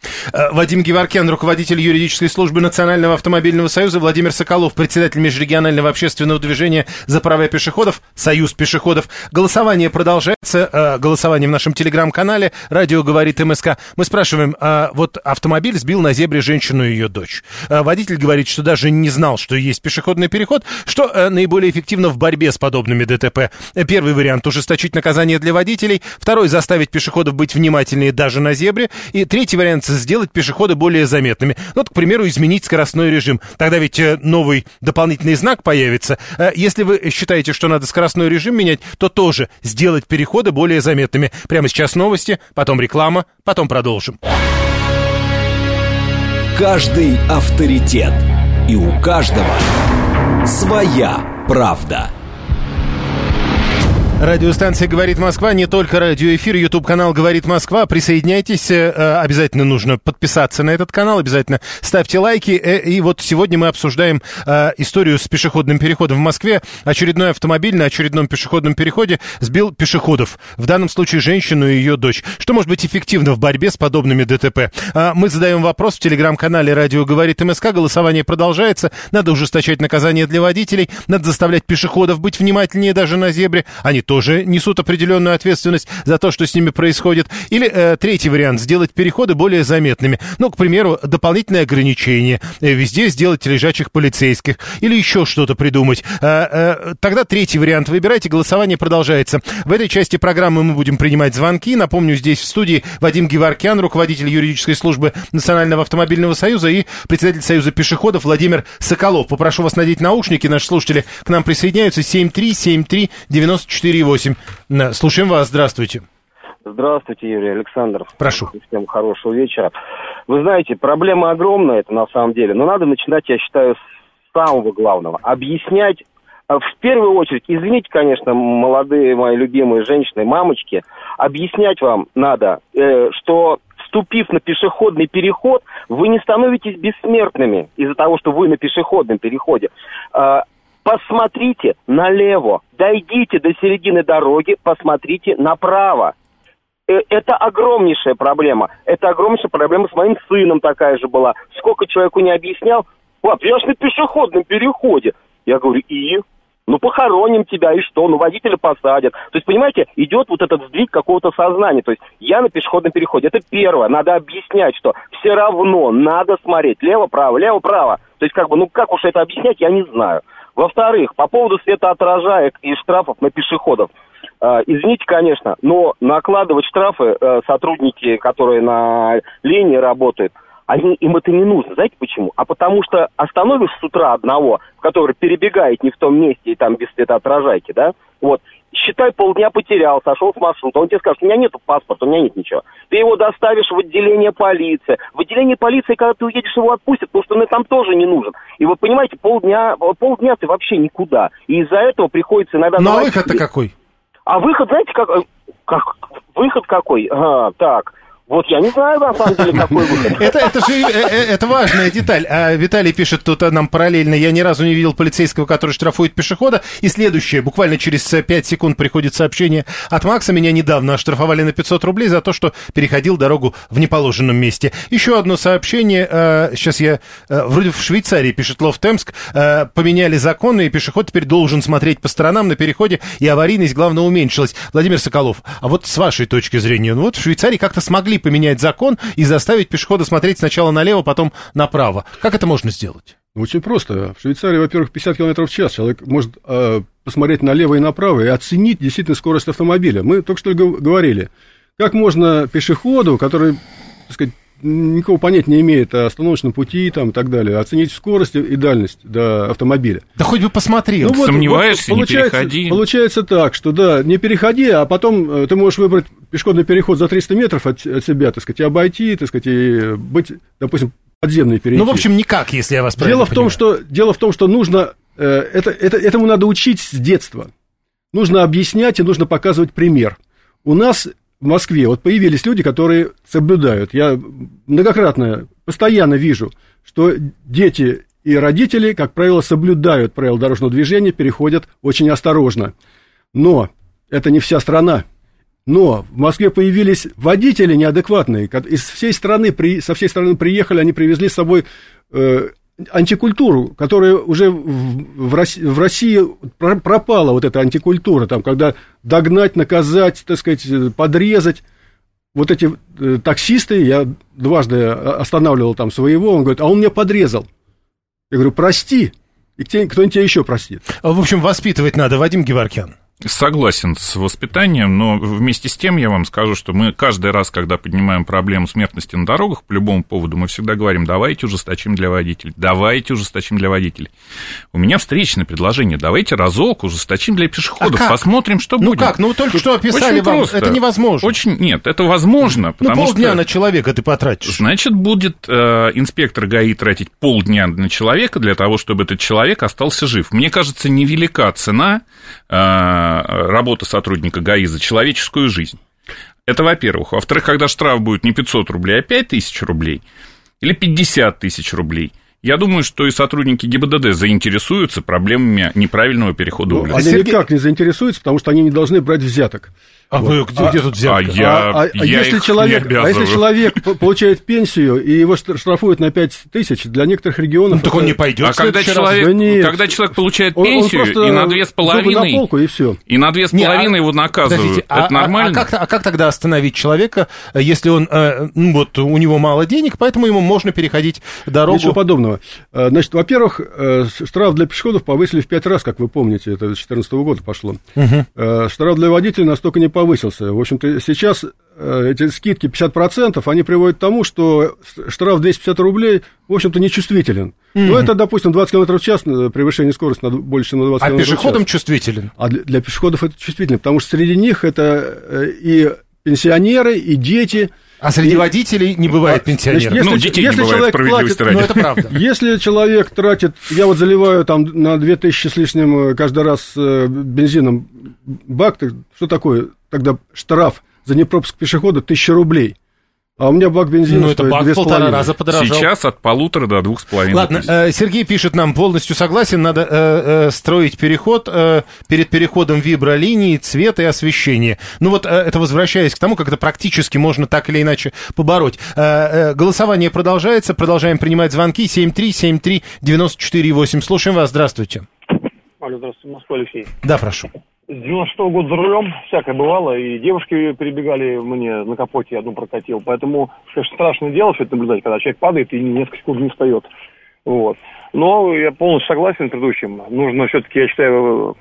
Speaker 3: Вадим Геворкян, руководитель юридической службы Национального автомобильного союза, Владимир Соколов, председатель межрегионального общественного движения за права пешеходов, Союз пешеходов. Голосование продолжается, голосование в нашем телеграм-канале «Радио говорит МСК». Мы спрашиваем, вот автомобиль сбил на зебре женщину и ее дочь. Водитель говорит, что даже не знал, что есть пешеходный переход. Что наиболее эффективно в борьбе с подобными ДТП? Первый вариант – ужесточить наказание для водителей. Второй – заставить пешеходов быть внимательнее даже на зебре. И третий вариант – сделать пешеходы более заметными. Ну, к примеру, изменить скоростной режим. Тогда ведь новый дополнительный знак появится. Если вы считаете, что надо скоростной режим менять, то тоже сделать переходы более заметными. Прямо сейчас новости, потом реклама, потом продолжим.
Speaker 1: Каждый авторитет. И у каждого своя правда.
Speaker 3: Радиостанция «Говорит Москва», не только радиоэфир, YouTube-канал «Говорит Москва». Присоединяйтесь, обязательно нужно подписаться на этот канал, обязательно ставьте лайки. И вот сегодня мы обсуждаем историю с пешеходным переходом в Москве. Очередной автомобиль на очередном пешеходном переходе сбил пешеходов, в данном случае женщину и ее дочь. Что может быть эффективно в борьбе с подобными ДТП? Мы задаем вопрос в телеграм-канале «Радио говорит МСК». Голосование продолжается. Надо ужесточать наказание для водителей, надо заставлять пешеходов быть внимательнее даже на зебре. Они тоже несут определенную ответственность за то, что с ними происходит. Или э, третий вариант – сделать переходы более заметными. Ну, к примеру, дополнительное ограничение. Э, везде сделать лежачих полицейских. Или еще что-то придумать. Э, э, тогда третий вариант. Выбирайте, голосование продолжается. В этой части программы мы будем принимать звонки. Напомню, здесь в студии Вадим Геворкян, руководитель юридической службы Национального автомобильного союза, и председатель Союза пешеходов Владимир Соколов. Попрошу вас надеть наушники. Наши слушатели к нам присоединяются. семь три семь три девяносто четыре восемь. Слушаем вас. Здравствуйте.
Speaker 2: Здравствуйте, Юрий Александров.
Speaker 3: Прошу.
Speaker 2: Всем хорошего вечера. Вы знаете, проблема огромная, это на самом деле, но надо начинать, я считаю, с самого главного. Объяснять, в первую очередь, извините, конечно, молодые мои любимые женщины, мамочки, объяснять вам надо, что, вступив на пешеходный переход, вы не становитесь бессмертными из-за того, что вы на пешеходном переходе. Посмотрите налево, дойдите до середины дороги, посмотрите направо. Это огромнейшая проблема. Это огромнейшая проблема с моим сыном такая же была. Сколько человеку не объяснял, пап, я ж на пешеходном переходе. Я говорю, и? Ну, похороним тебя, и что? Ну, водителя посадят. То есть, понимаете, идет вот этот сдвиг какого-то сознания. То есть, я на пешеходном переходе. Это первое. Надо объяснять, что все равно надо смотреть лево-право, лево-право. То есть, как бы, ну, как уж это объяснять, я не знаю. Во-вторых, по поводу светоотражаек и штрафов на пешеходов. Э, извините, конечно, но накладывать штрафы э, сотрудники, которые на линии работают, они, им это не нужно. Знаете почему? А потому что остановишь с утра одного, который перебегает не в том месте и там без светоотражайки, да, вот, считай, полдня потерял, сошел с маршрута, он тебе скажет, у меня нету паспорта, у меня нет ничего. Ты его доставишь в отделение полиции. В отделение полиции, когда ты уедешь, его отпустят, потому что он там тоже не нужен. И вы понимаете, полдня, полдня ты вообще никуда. И из-за этого приходится иногда...
Speaker 3: Ну, а выход-то какой?
Speaker 2: А выход, знаете, как... как выход какой? А, так... Вот я не знаю, на самом деле, какой выход.
Speaker 3: Это, это же это важная деталь. А Виталий пишет тут нам параллельно. Я ни разу не видел полицейского, который штрафует пешехода. И следующее. Буквально через пять секунд приходит сообщение от Макса. Меня недавно оштрафовали на пятьсот рублей за то, что переходил дорогу в неположенном месте. Еще одно сообщение. Сейчас я... Вроде в Швейцарии, пишет Лофтемск, поменяли законы, и пешеход теперь должен смотреть по сторонам на переходе, и аварийность, главное, уменьшилась. Владимир Соколов, а вот с вашей точки зрения, ну вот в Швейцарии как-то смогли поменять закон и заставить пешехода смотреть сначала налево, потом направо. Как это можно сделать?
Speaker 4: Очень просто. В Швейцарии, во-первых, пятьдесят километров в час. Человек может э, посмотреть налево и направо и оценить действительно скорость автомобиля. Мы только что говорили, как можно пешеходу, который, так сказать, никакого понятия не имеет о остановочном пути там, и так далее, оценить скорость и дальность до автомобиля.
Speaker 3: Да хоть бы посмотрел.
Speaker 4: Ну, вот,
Speaker 5: Сомневаешься,
Speaker 4: вот,
Speaker 5: не переходи.
Speaker 4: Получается так, что да, не переходи, а потом ты можешь выбрать пешеходный переход за триста метров от, от себя, так сказать, и обойти, так сказать, и быть, допустим, подземный перейти.
Speaker 3: Ну, в общем, никак, если я вас правильно
Speaker 4: дело в том, что Дело в том, что нужно, э, это, это, этому надо учить с детства. Нужно объяснять и нужно показывать пример. У нас в Москве вот появились люди, которые соблюдают. Я многократно, постоянно вижу, что дети и родители, как правило, соблюдают правила дорожного движения, переходят очень осторожно. Но это не вся страна. Но в Москве появились водители неадекватные. Из всей страны, со всей страны приехали, они привезли с собой э, антикультуру, которая уже в, в, России, в России пропала, вот эта антикультура, там, когда догнать, наказать, так сказать, подрезать. Вот эти э, таксисты, я дважды останавливал там своего, он говорит, а он меня подрезал. Я говорю, прости, и кто-нибудь тебя еще простит.
Speaker 3: В общем, воспитывать надо, Вадим Геворкян.
Speaker 5: Согласен с воспитанием, но вместе с тем я вам скажу, что мы каждый раз, когда поднимаем проблему смертности на дорогах, по любому поводу, мы всегда говорим, давайте ужесточим для водителей, давайте ужесточим для водителей. У меня встречное предложение, давайте разок ужесточим для пешеходов, а посмотрим, что
Speaker 3: ну
Speaker 5: будет.
Speaker 3: Ну как, ну только что описали
Speaker 5: Очень
Speaker 3: вам,
Speaker 5: просто.
Speaker 3: Это невозможно.
Speaker 5: Очень, нет, это возможно,
Speaker 3: ну,
Speaker 5: потому
Speaker 3: полдня
Speaker 5: что...
Speaker 3: на человека ты потратишь.
Speaker 5: Значит, будет э, инспектор ГАИ тратить полдня на человека для того, чтобы этот человек остался жив. Мне кажется, невелика цена э, работы сотрудника ГАИ за человеческую жизнь. Это во-первых. Во-вторых, когда штраф будет не пятьсот рублей, а пять тысяч рублей или пятьдесят тысяч рублей, я думаю, что и сотрудники ГИБДД заинтересуются проблемами неправильного перехода улиц.
Speaker 4: Ну, они Сергей... никак не заинтересуются, потому что они не должны брать взяток.
Speaker 3: А вот. вы где, а, где тут взятка?
Speaker 5: А, я,
Speaker 4: а, а,
Speaker 5: я
Speaker 4: если человек, а если человек получает пенсию, и его штрафуют на пять тысяч, для некоторых регионов...
Speaker 3: Ну, так он не пойдет.
Speaker 5: А когда человек, да нет, когда человек получает пенсию, он, он и на две с половиной...
Speaker 4: На полку, и все.
Speaker 5: И на две с половиной его наказывают. Это
Speaker 3: а,
Speaker 5: нормально?
Speaker 3: А, а, как, а как тогда остановить человека, если он, ну, вот, у него мало денег, поэтому ему можно переходить дорогу?
Speaker 4: Ничего подобного. Значит, во-первых, штраф для пешеходов повысили в пять раз, как вы помните, это с две тысячи четырнадцатого года пошло. Угу. Штраф для водителей настолько не повысился. В общем-то, сейчас эти скидки пятьдесят процентов, они приводят к тому, что штраф двести пятьдесят рублей, в общем-то, нечувствителен. Mm-hmm. Ну, это, допустим, двадцать километров в час, превышение скорости на, больше, чем на двадцать
Speaker 3: а
Speaker 4: километров в час.
Speaker 3: А пешеходам чувствителен?
Speaker 4: А для, для пешеходов это чувствительно, потому что среди них это и пенсионеры, и дети.
Speaker 3: А среди
Speaker 4: и...
Speaker 3: водителей не бывает а, пенсионеров.
Speaker 4: Значит, если,
Speaker 5: ну, детей
Speaker 4: если
Speaker 5: не бывает, справедливости ради.
Speaker 3: Ну, это правда.
Speaker 4: Если человек тратит, я вот заливаю там на две тысячи с лишним каждый раз бензином бак, что такое тогда штраф за непропуск пешехода тысяча рублей? А у меня бак бензина
Speaker 3: ну, это бак в полтора раза подорожал.
Speaker 5: Сейчас от полутора до двух с половиной.
Speaker 3: Ладно, э, Сергей пишет нам, полностью согласен, надо э, э, строить переход, э, перед переходом вибролинии, цвет и освещение. Ну вот, э, это возвращаясь к тому, как это практически можно так или иначе побороть. Э, э, голосование продолжается, продолжаем принимать звонки. семь три семь три девять четыре восемь. Слушаем вас, здравствуйте.
Speaker 6: Алло, здравствуйте, Москва, Алексей.
Speaker 3: Да, прошу.
Speaker 6: С девяносто шестого года за рулем, всякое бывало, и девушки перебегали мне на капоте, я одну прокатил. Поэтому, конечно, страшное дело все это наблюдать, когда человек падает и несколько секунд не встает. Вот. Но я полностью согласен с предыдущим. Нужно все-таки, я считаю,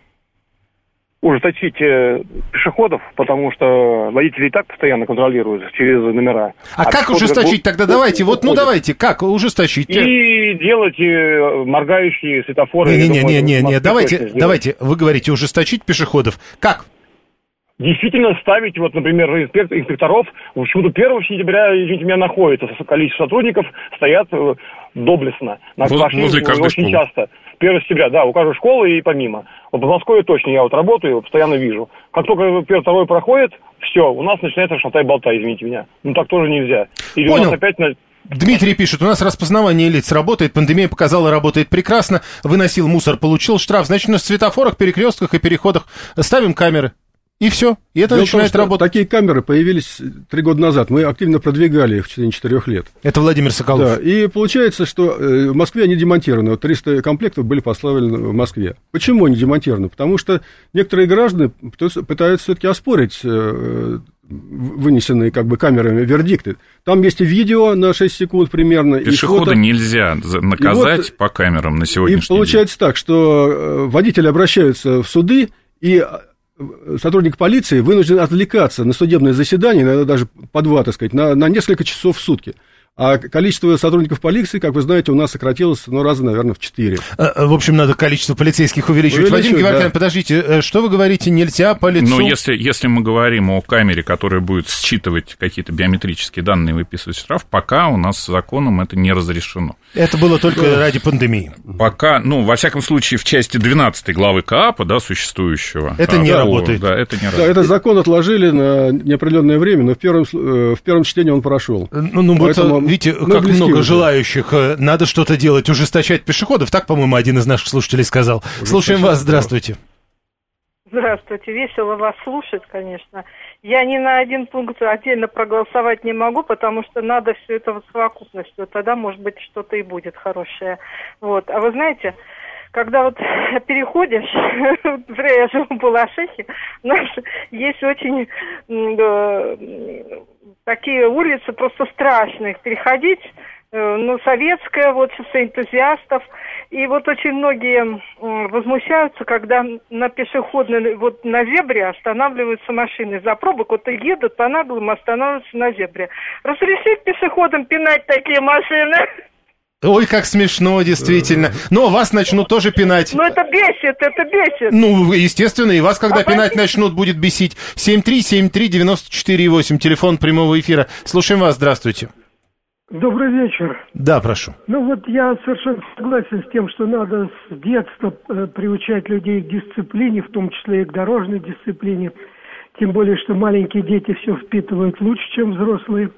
Speaker 6: ужесточить пешеходов, потому что водители и так постоянно контролируют через номера.
Speaker 3: А, а как ужесточить как... тогда? Давайте, вот, ну давайте, как ужесточить?
Speaker 6: И делать моргающие светофоры.
Speaker 3: Не-не-не, давайте, давайте, вы говорите ужесточить пешеходов. Как?
Speaker 6: Действительно ставить, вот, например, инспектор, инспекторов, почему-то первого сентября, извините меня, находится количество сотрудников, стоят доблестно. На
Speaker 5: возле каждой
Speaker 6: очень
Speaker 5: школы.
Speaker 6: часто. первого сентября, да, у каждой школы и помимо. Вот в Москве точно я вот работаю, постоянно вижу. Как только первый, второй проходит, все, у нас начинается шалтай-болтай, извините меня. Ну так тоже нельзя. Или
Speaker 3: Понял.
Speaker 6: у нас опять...
Speaker 3: Дмитрий пишет, у нас распознавание лиц работает, пандемия показала, работает прекрасно, выносил мусор, получил штраф, значит, на светофорах, перекрестках и переходах ставим камеры. И все, и это
Speaker 4: Дело
Speaker 3: начинает
Speaker 4: том,
Speaker 3: работать.
Speaker 4: Такие камеры появились три года назад, мы активно продвигали их в течение четырех лет.
Speaker 3: Это Владимир Соколов.
Speaker 4: Да, и получается, что в Москве они демонтированы, вот триста комплектов были поставлены в Москве. Почему они демонтированы? Потому что некоторые граждане пытаются все-таки оспорить вынесенные как бы камерами вердикты. Там есть и видео на шесть секунд примерно.
Speaker 5: Пешехода нельзя наказать вот, по камерам на сегодняшний
Speaker 4: день. И получается день. так, что водители обращаются в суды, и сотрудник полиции вынужден отвлекаться на судебное заседание, иногда даже по два, так сказать, на, на несколько часов в сутки. А количество сотрудников полиции, как вы знаете, у нас сократилось, ну, раза, наверное, в четыре.
Speaker 3: В общем, надо количество полицейских увеличивать. Вадим Геворкян, да. Подождите, что вы говорите, нельзя по лицу?
Speaker 5: Ну, если, если мы говорим о камере, которая будет считывать какие-то биометрические данные и выписывать штраф, пока у нас законом это не разрешено.
Speaker 3: Это было только да. ради пандемии.
Speaker 5: Пока, ну, во всяком случае, в части двенадцатой главы КААПа, да, существующего.
Speaker 3: Это
Speaker 5: а,
Speaker 3: не
Speaker 5: да,
Speaker 3: работает.
Speaker 5: Да, это не
Speaker 4: да,
Speaker 5: работает.
Speaker 4: Этот закон отложили на неопределенное время, но в первом, в первом чтении он прошел.
Speaker 3: Ну, ну Поэтому... Видите, как много уже. желающих. Надо что-то делать, ужесточать пешеходов. Так, по-моему, один из наших слушателей сказал. Слушаем вас, здравствуйте.
Speaker 7: Здравствуйте, весело вас слушать, конечно. Я ни на один пункт отдельно проголосовать не могу, потому что надо все это в совокупности. Вот тогда, может быть, что-то и будет хорошее. Вот. А вы знаете, когда вот переходишь, я живу в Балашихе, у нас есть очень э, такие улицы просто страшные. Переходить, э, ну, советская, вот, шоссе энтузиастов. И вот очень многие э, возмущаются, когда на пешеходной, вот на зебре останавливаются машины. За пробок вот едут по-наглому, останавливаются на зебре. Разрешить пешеходам пинать такие машины?
Speaker 3: Ой, как смешно, действительно. Но вас начнут тоже пинать.
Speaker 7: Ну, это бесит, это бесит.
Speaker 3: Ну, естественно, и вас, когда
Speaker 7: а
Speaker 3: пинать
Speaker 7: пойти...
Speaker 3: начнут, будет бесить. семь три семь три девяносто четыре восемь, телефон прямого эфира. Слушаем вас, здравствуйте.
Speaker 8: Добрый вечер.
Speaker 3: Да, прошу.
Speaker 8: Ну вот я совершенно согласен с тем, что надо с детства э, приучать людей к дисциплине, в том числе и к дорожной дисциплине. Тем более, что маленькие дети все впитывают лучше, чем взрослые.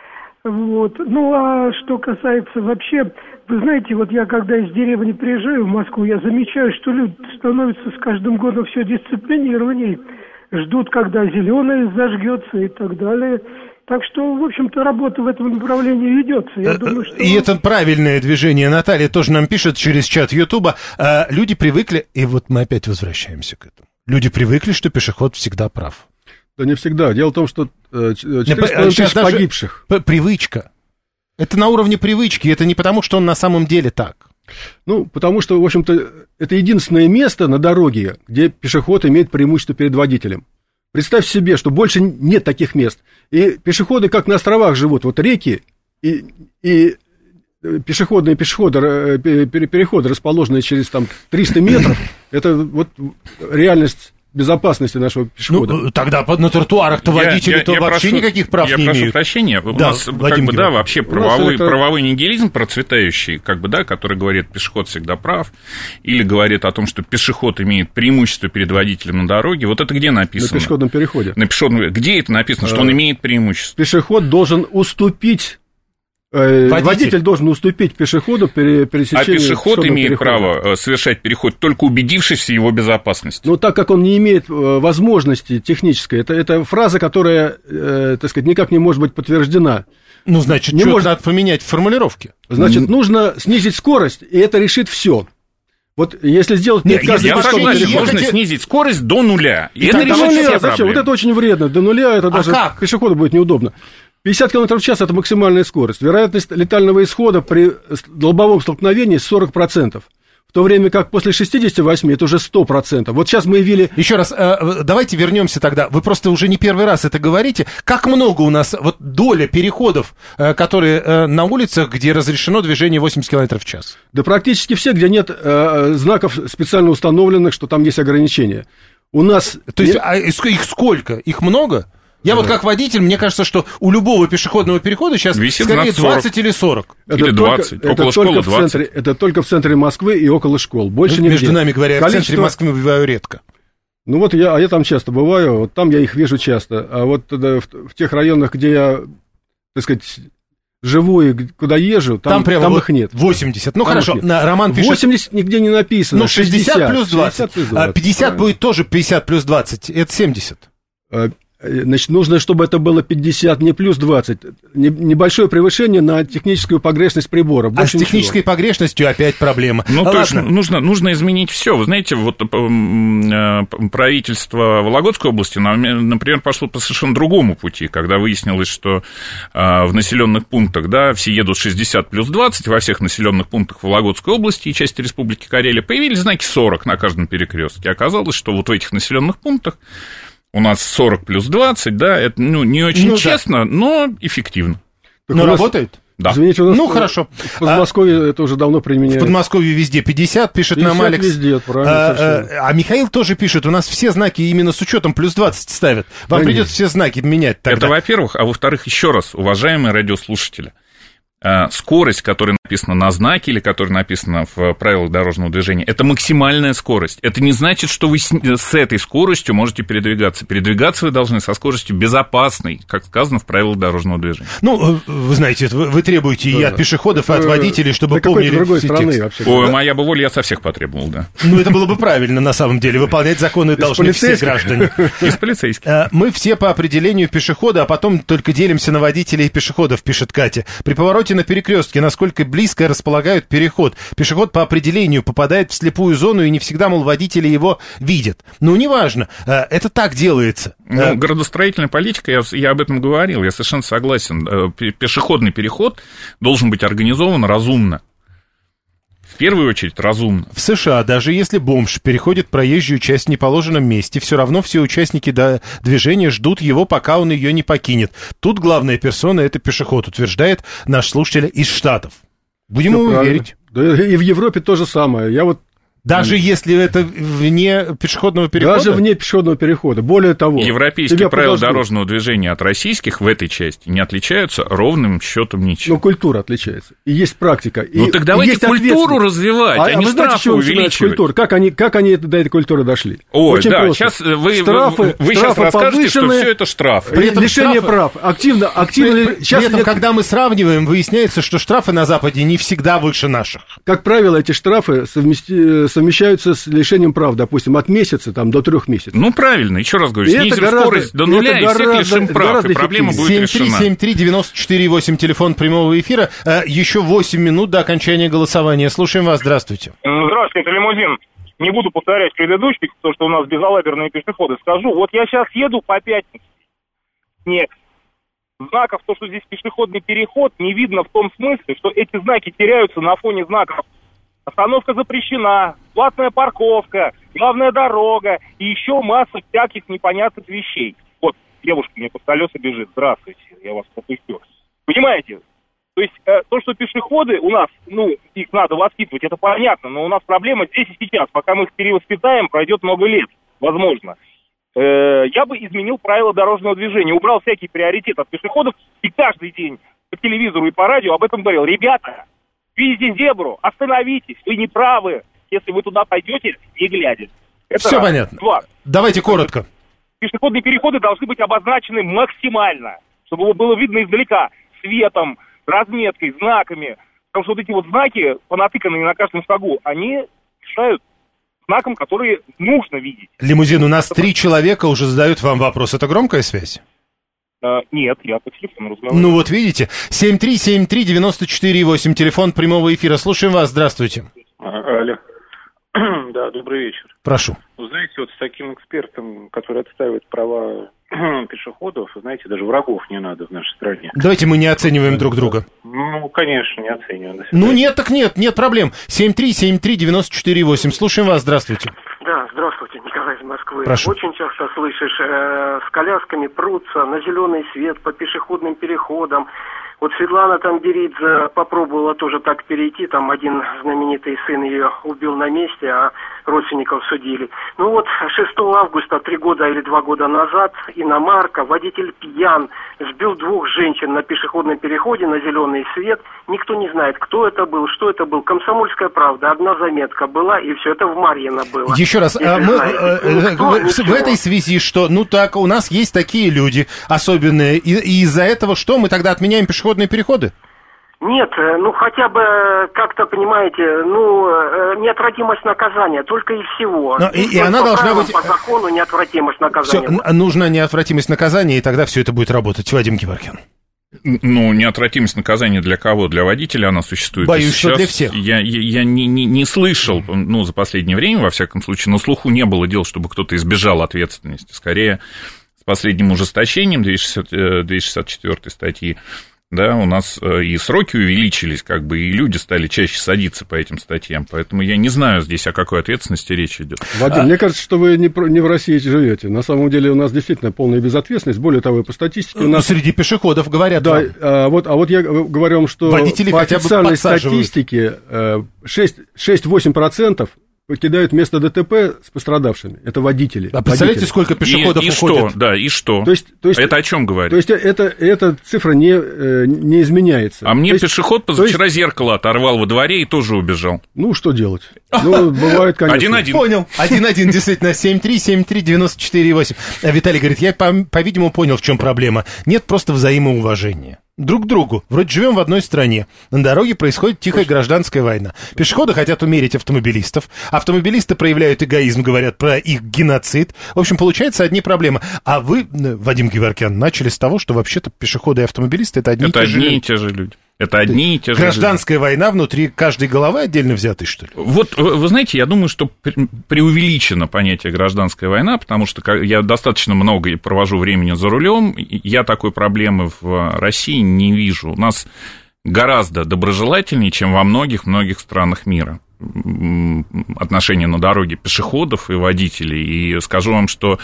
Speaker 8: Вот. Ну, а что касается вообще, вы знаете, вот я когда из деревни приезжаю в Москву, я замечаю, что люди становятся с каждым годом все дисциплинированнее, ждут, когда зеленое зажгется и так далее. Так что, в общем-то, работа в этом направлении ведется. Я думаю, что...
Speaker 3: И это правильное движение. Наталья тоже нам пишет через чат Ютуба. Люди привыкли, и вот мы опять возвращаемся к этому. Люди привыкли, что пешеход всегда прав.
Speaker 4: Да не всегда. Дело в том, что четыреста тысяч погибших.
Speaker 3: Привычка. Это на уровне привычки, это не потому, что он на самом деле так.
Speaker 4: Ну, потому что, в общем-то, это единственное место на дороге, где пешеход имеет преимущество перед водителем. Представь себе, что больше нет таких мест. И пешеходы, как на островах живут, вот реки и, и пешеходные пешеходы, переходы, расположенные через там триста метров, это вот реальность безопасности нашего пешехода.
Speaker 3: Ну, тогда на тротуарах-то водители-то я, я вообще прошу, никаких прав
Speaker 5: я
Speaker 3: не
Speaker 5: прошу
Speaker 3: имеют.
Speaker 5: прощения, у
Speaker 3: да,
Speaker 5: нас как бы, да, вообще правовой, это... правовой нигилизм процветающий, как бы, да, который говорит, пешеход всегда прав, или говорит о том, что пешеход имеет преимущество перед водителем на дороге. Вот это где написано?
Speaker 4: На пешеходном переходе.
Speaker 5: На пешеходном... Где это написано, что он имеет преимущество?
Speaker 4: Пешеход должен уступить. Водитель. Водитель должен уступить пешеходу при пересечении.
Speaker 5: А пешеход имеет
Speaker 4: перехода.
Speaker 5: право совершать переход, только убедившись в его безопасности.
Speaker 4: Но так как он не имеет возможности технической, это, это фраза, которая, э, так сказать, никак не может быть подтверждена.
Speaker 3: Ну, значит, не что может... надо поменять в формулировке.
Speaker 4: Значит, mm. нужно снизить скорость, и это решит все. Вот если сделать...
Speaker 5: Нет, я, я согласен, нужно снизить скорость до нуля. И, и это
Speaker 4: решит все проблемы. Вот это очень вредно. До нуля это
Speaker 3: а
Speaker 4: даже
Speaker 3: как?
Speaker 4: Пешеходу будет неудобно. пятьдесят километров в час – это максимальная скорость. Вероятность летального исхода при лобовом столкновении сорок процентов. В то время как после шестьдесят восемь это уже сто процентов. Вот сейчас мы ввели...
Speaker 3: Еще раз, давайте вернемся тогда. Вы просто уже не первый раз это говорите. Как много у нас вот доля переходов, которые на улицах, где разрешено движение восемьдесят километров в час?
Speaker 4: Да практически все, где нет знаков специально установленных, что там есть ограничения. У нас...
Speaker 3: То есть а их сколько? Их много? Я да. вот как водитель, мне кажется, что у любого пешеходного перехода сейчас
Speaker 5: висит
Speaker 3: скорее двадцать или сорок.
Speaker 5: Это или двадцать,
Speaker 4: только, около
Speaker 5: это школы двадцать.
Speaker 4: В центре, это только в центре Москвы и около школ, больше
Speaker 3: ну,
Speaker 4: нигде.
Speaker 3: Между нами говоря,
Speaker 4: Количество...
Speaker 3: в центре Москвы бываю редко.
Speaker 4: Ну вот я, а я там часто бываю, вот там я их вижу часто. А вот да, в, в тех районах, где я, так сказать, живу и куда езжу, там, там, прямо там их нет.
Speaker 3: восемьдесят. Ну
Speaker 4: там
Speaker 3: хорошо, Роман пишет...
Speaker 4: восемьдесят нигде не написано.
Speaker 3: Ну шестьдесят, шестьдесят плюс двадцать. шестьдесят плюс двадцать. пятьдесят правильно. Будет тоже пятьдесят плюс двадцать, это семьдесят.
Speaker 4: Значит, нужно, чтобы это было пятьдесят, не плюс двадцать. Небольшое превышение на техническую погрешность прибора.
Speaker 3: А с технической ничего. Погрешностью опять проблема.
Speaker 5: Ну, а то есть нужно, нужно изменить все. Вы знаете, вот правительство Вологодской области, например, пошло по совершенно другому пути, когда выяснилось, что в населенных пунктах, да, все едут шестьдесят плюс двадцать, во всех населенных пунктах Вологодской области и части Республики Карелия появились знаки сорок на каждом перекрестке. Оказалось, что вот в этих населенных пунктах у нас сорок плюс двадцать, да, это ну, не очень ну, честно, да. но эффективно.
Speaker 3: Так но нас... работает?
Speaker 5: Да.
Speaker 4: Извините, у нас
Speaker 3: ну, хорошо.
Speaker 4: В Подмосковье а, это уже давно применяется.
Speaker 3: В Подмосковье везде пятьдесят, пишет
Speaker 4: пятьдесят
Speaker 3: нам Алекс.
Speaker 4: Везде, правильно,
Speaker 3: а, а Михаил тоже пишет, у нас все знаки именно с учетом плюс двадцать ставят. Вам да придется все знаки менять тогда.
Speaker 5: Это, во-первых, а во-вторых, еще раз, уважаемые радиослушатели, скорость, которая написана на знаке или которая написана в правилах дорожного движения, это максимальная скорость. Это не значит, что вы с этой скоростью можете передвигаться. Передвигаться вы должны со скоростью безопасной, как сказано в правилах дорожного движения.
Speaker 3: Ну, вы знаете, вы, вы требуете да. и от пешеходов, и от водителей, чтобы
Speaker 4: да
Speaker 3: помнили
Speaker 4: другой
Speaker 3: все
Speaker 4: страны,
Speaker 3: тексты.
Speaker 4: вообще.
Speaker 5: Ой, моя бы воля, я со всех потребовал, да.
Speaker 3: Ну, это было бы правильно, на самом деле. Выполнять законы должны все граждане.
Speaker 5: Из полицейских.
Speaker 3: Мы все по определению пешехода, а потом только делимся на водителей и пешеходов, пишет Катя. При повороте на перекрестке, насколько близко располагают переход. Пешеход по определению попадает в слепую зону, и не всегда, мол, водители его видят. Ну, неважно, это так делается.
Speaker 5: Ну, градостроительная политика, я, я об этом говорил, я совершенно согласен. Пешеходный переход должен быть организован разумно. В первую очередь разумно.
Speaker 3: В США, даже если бомж переходит проезжую часть в неположенном месте, все равно все участники движения ждут его, пока он ее не покинет. Тут главная персона — это пешеход, утверждает наш слушатель из Штатов. Будем
Speaker 4: Все
Speaker 3: ему
Speaker 4: правильно.
Speaker 3: верить.
Speaker 4: Да, и в Европе то же самое. Я вот
Speaker 3: Даже если это вне пешеходного перехода?
Speaker 4: Даже вне пешеходного перехода. Более того...
Speaker 5: Европейские правила дорожного движения от российских в этой части не отличаются ровным счетом ничем.
Speaker 4: Но культура отличается. И есть практика.
Speaker 5: Ну
Speaker 4: и,
Speaker 5: так давайте
Speaker 4: есть
Speaker 5: культуру развивать, а, а не
Speaker 4: вы знаете,
Speaker 5: штрафы увеличивать.
Speaker 4: Как они, как они до этой культуры дошли?
Speaker 5: Ой,
Speaker 4: Очень
Speaker 5: да,
Speaker 4: просто.
Speaker 5: сейчас вы,
Speaker 4: штрафы,
Speaker 5: вы, вы
Speaker 4: штрафы
Speaker 5: сейчас расскажете, что все это штрафы.
Speaker 4: При этом лишение штрафы, прав. Активно, активно...
Speaker 3: При, сейчас при этом, это... когда мы сравниваем, выясняется, что штрафы на Западе не всегда выше наших.
Speaker 4: Как правило, эти штрафы совмести... совмещаются с лишением прав, допустим, от месяца там, до трех месяцев.
Speaker 5: Ну, правильно, еще раз говорю, снизим гораздо, скорость до нуля, и всех лишим прав, и проблема будет решена.
Speaker 3: семь три семь три девяносто четыре восемь, телефон прямого эфира. Еще восемь минут до окончания голосования. Слушаем вас, здравствуйте.
Speaker 9: Здравствуйте, это Лимузин. Не буду повторять предыдущих, то, что у нас безалаберные пешеходы. Скажу, вот я сейчас еду по пятнице. Снег. Знаков, то, что здесь пешеходный переход, не видно в том смысле, что эти знаки теряются на фоне знаков. Остановка запрещена, платная парковка, главная дорога и еще масса всяких непонятных вещей. Вот, девушка мне под колеса бежит. Здравствуйте, я вас пропустил. Понимаете? То есть э, то, что пешеходы у нас, ну, их надо воспитывать, это понятно, но у нас проблема здесь и сейчас. Пока мы их перевоспитаем, пройдет много лет, возможно. Э, я бы изменил правила дорожного движения, убрал всякий приоритет от пешеходов и каждый день по телевизору и по радио об этом говорил. Ребята, видите зебру, остановитесь, вы не правы, если вы туда пойдете, не глядя. Это
Speaker 3: все
Speaker 9: раз.
Speaker 3: понятно.
Speaker 9: Два.
Speaker 3: Давайте коротко.
Speaker 9: Пешеходные переходы должны быть обозначены максимально, чтобы его было видно издалека, светом, разметкой, знаками. Потому что вот эти вот знаки, понатыканные на каждом шагу, они мешают знакам, которые нужно видеть.
Speaker 3: Лимузин, у нас три человека уже задают вам вопрос. Это громкая связь?
Speaker 9: Uh, нет, я по телефону разговариваю.
Speaker 3: Ну вот видите, семь три семь три девяносто четыре восемь, телефон прямого эфира. Слушаем вас, здравствуйте.
Speaker 10: А, алло. Да, добрый вечер.
Speaker 3: Прошу.
Speaker 10: Вы знаете, вот с таким экспертом, который отстаивает права пешеходов, знаете, даже врагов не надо в нашей стране.
Speaker 3: Давайте мы не оцениваем друг друга.
Speaker 10: Ну, конечно, не оцениваем.
Speaker 3: Ну нет, так нет, нет проблем. семь три семь три девяносто четыре восемь, слушаем вас, здравствуйте.
Speaker 11: Да, здравствуйте, Николай из Москвы.
Speaker 3: Прошу.
Speaker 11: Очень часто слышишь, э, с колясками прутся на зеленый свет по пешеходным переходам. Вот Светлана Тамберидзе попробовала тоже так перейти, там один знаменитый сын ее убил на месте, а родственников судили. Ну вот шестого августа, три года или два года назад, иномарка, водитель пьян, сбил двух женщин на пешеходном переходе на зеленый свет. Никто не знает, кто это был, что это был. «Комсомольская правда», одна заметка была, и все это в Марьино было.
Speaker 3: Еще раз, а мы, Никто, в, в этой связи, что, ну так, у нас есть такие люди особенные, и, и из-за этого что, мы тогда отменяем пешеходные переходы?
Speaker 11: Нет, ну хотя бы как-то, понимаете, ну, неотвратимость наказания, только и всего.
Speaker 3: Но, и, и она должна быть...
Speaker 11: По закону неотвратимость наказания.
Speaker 3: Все, нужна неотвратимость наказания, и тогда все это будет работать. Вадим Геворкян.
Speaker 5: Ну, неотвратимость наказания для кого? Для водителя она существует.
Speaker 3: Боюсь, что для всех.
Speaker 5: Я, я, я не, не, не слышал, ну, за последнее время, во всяком случае, на слуху не было дел, чтобы кто-то избежал ответственности. Скорее, с последним ужесточением двести шестьдесят четвёртой статьи, да, у нас и сроки увеличились, как бы, и люди стали чаще садиться по этим статьям, поэтому я не знаю здесь, о какой ответственности речь идет.
Speaker 4: Вадим, а... мне кажется, что вы не, не в России живете. На самом деле у нас действительно полная безответственность. Более того, по статистике у нас...
Speaker 3: Среди пешеходов говорят.
Speaker 4: Да, а вот, а вот я говорю вам, что
Speaker 3: водители
Speaker 4: по официальной статистике шесть-восемь процентов покидают место ДТП с пострадавшими. Это водители.
Speaker 3: А представляете,
Speaker 4: водители.
Speaker 3: сколько пешеходов
Speaker 5: и, и
Speaker 3: уходит?
Speaker 5: Что? Да, и что?
Speaker 4: То есть, то есть,
Speaker 5: это о чем говорит?
Speaker 4: То есть это, эта цифра не, не изменяется.
Speaker 5: А мне
Speaker 4: есть,
Speaker 5: пешеход позавчера
Speaker 4: есть...
Speaker 5: зеркало оторвал во дворе и тоже убежал.
Speaker 4: Ну, что делать? Ну, бывает, конечно.
Speaker 5: Один-один.
Speaker 3: Понял. Один-один, действительно. семь три семь три девяносто четыре восемь. Виталий говорит, я, по-видимому, понял, в чем проблема. Нет просто взаимоуважения. Друг к другу. Вроде живем в одной стране. На дороге происходит тихая гражданская война. Пешеходы хотят умерить автомобилистов. Автомобилисты проявляют эгоизм, говорят про их геноцид. В общем, получается одни проблемы. А вы, Вадим Геворкян, начали с того, что вообще-то пешеходы и автомобилисты — это одни,
Speaker 5: это
Speaker 3: и, те
Speaker 5: одни
Speaker 3: же
Speaker 5: и те же люди. Это одни и те же
Speaker 3: Гражданская люди. Война внутри каждой головы отдельно взятой, что ли?
Speaker 5: Вот, вы знаете, я думаю, что преувеличено понятие гражданская война, потому что я достаточно много провожу времени за рулем, я такой проблемы в России не вижу. У нас гораздо доброжелательнее, чем во многих-многих странах мира отношения на дороге пешеходов и водителей. И скажу вам, что...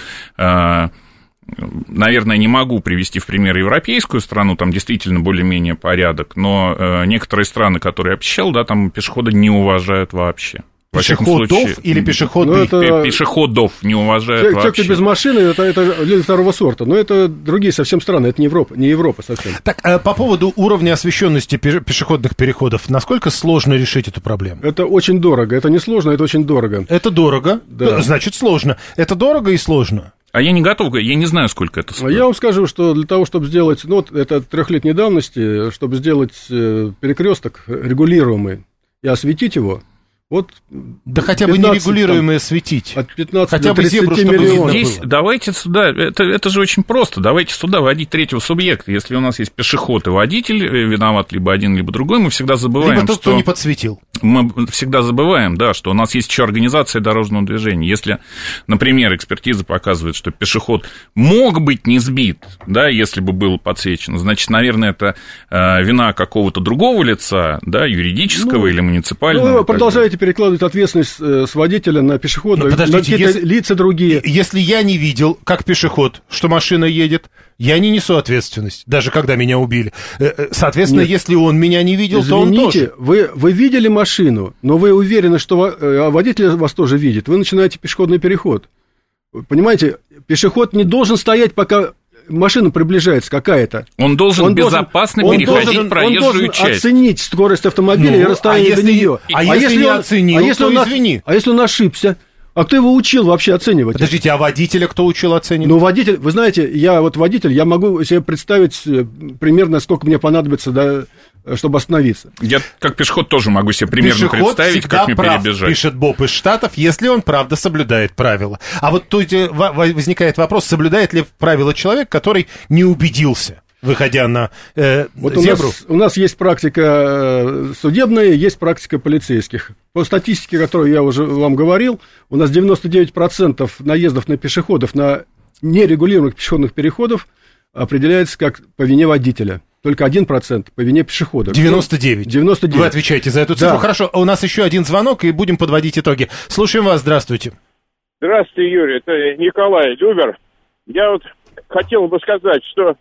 Speaker 5: Наверное, не могу привести в пример европейскую страну, там действительно более-менее порядок, но э, некоторые страны, которые я посещал, да, там пешеходы не уважают вообще.
Speaker 3: Пешеходов случае, или пешеходов?
Speaker 5: Ну, это... Пешеходов не уважают
Speaker 4: те,
Speaker 5: вообще.
Speaker 4: Те, кто без машины, это, это люди второго сорта, но это другие совсем страны, это не Европа, не Европа совсем.
Speaker 3: Так, а по поводу уровня освещенности пешеходных переходов, насколько сложно решить эту проблему?
Speaker 4: Это очень дорого, это не сложно, это очень дорого.
Speaker 3: Это дорого,
Speaker 4: да.
Speaker 3: Значит сложно. Это дорого и сложно.
Speaker 5: А я не готов, я не знаю, сколько это стоит.
Speaker 4: Я вам скажу, что для того, чтобы сделать, ну, вот это трехлетней давности, чтобы сделать перекресток регулируемый и осветить его, вот...
Speaker 3: Да хотя бы нерегулируемое светить.
Speaker 4: От пятнадцати
Speaker 3: хотя
Speaker 4: до тридцати
Speaker 3: бы зебру,
Speaker 4: миллионов.
Speaker 5: Здесь давайте сюда, это, это же очень просто, давайте сюда водить третьего субъекта. Если у нас есть пешеход и водитель, виноват либо один, либо другой, мы всегда забываем,
Speaker 3: либо тот,
Speaker 5: что...
Speaker 3: кто не подсветил.
Speaker 5: Мы всегда забываем, да, что у нас есть еще организация дорожного движения. Если, например, экспертиза показывает, что пешеход мог быть не сбит, да, если бы было подсвечено, значит, наверное, это э, вина какого-то другого лица, да, юридического ну, или муниципального.
Speaker 4: Ну, вы продолжаете перекладывать ответственность с водителя на пешехода, на какие-то если, лица другие.
Speaker 3: Если я не видел, как пешеход, что машина едет, я не несу ответственность, даже когда меня убили. Соответственно, Нет. если он меня не видел,
Speaker 4: Извините,
Speaker 3: то он тоже.
Speaker 4: Вы, вы видели машину, но вы уверены, что водитель вас тоже видит. Вы начинаете пешеходный переход. Понимаете, пешеход не должен стоять, пока... машина приближается какая-то.
Speaker 5: Он должен он безопасно должен, переходить он должен, проезжую
Speaker 4: он должен
Speaker 5: часть.
Speaker 4: Оценить скорость автомобиля ну, и расстояние
Speaker 3: а если,
Speaker 4: до нее.
Speaker 3: А, а если, если не он, оценил, а если
Speaker 4: то
Speaker 3: он, извини.
Speaker 4: А если он ошибся? А кто его учил вообще оценивать?
Speaker 3: Подождите, а водителя кто учил оценивать?
Speaker 4: Ну, водитель, вы знаете, я вот водитель, я могу себе представить примерно, сколько мне понадобится, да, чтобы остановиться.
Speaker 5: Я как пешеход тоже могу себе примерно
Speaker 3: пешеход
Speaker 5: представить, как мне
Speaker 3: прав,
Speaker 5: перебежать.
Speaker 3: Пишет Боб из Штатов, если он правда соблюдает правила. А вот тут возникает вопрос, соблюдает ли правила человек, который не убедился, выходя на э,
Speaker 4: вот
Speaker 3: зебру.
Speaker 4: У нас, у нас есть практика судебная, есть практика полицейских. По статистике, которую я уже вам говорил, у нас девяносто девять процентов наездов на пешеходов, на нерегулируемых пешеходных переходов определяется как по вине водителя. Только один процент по вине пешехода.
Speaker 3: девяносто девять.
Speaker 4: девяносто девять.
Speaker 3: Вы отвечаете за эту цифру. Да. Хорошо, у нас еще один звонок, и будем подводить итоги. Слушаем вас, здравствуйте.
Speaker 12: Здравствуйте, Юрий, это Николай Любер. Я вот хотел бы сказать, что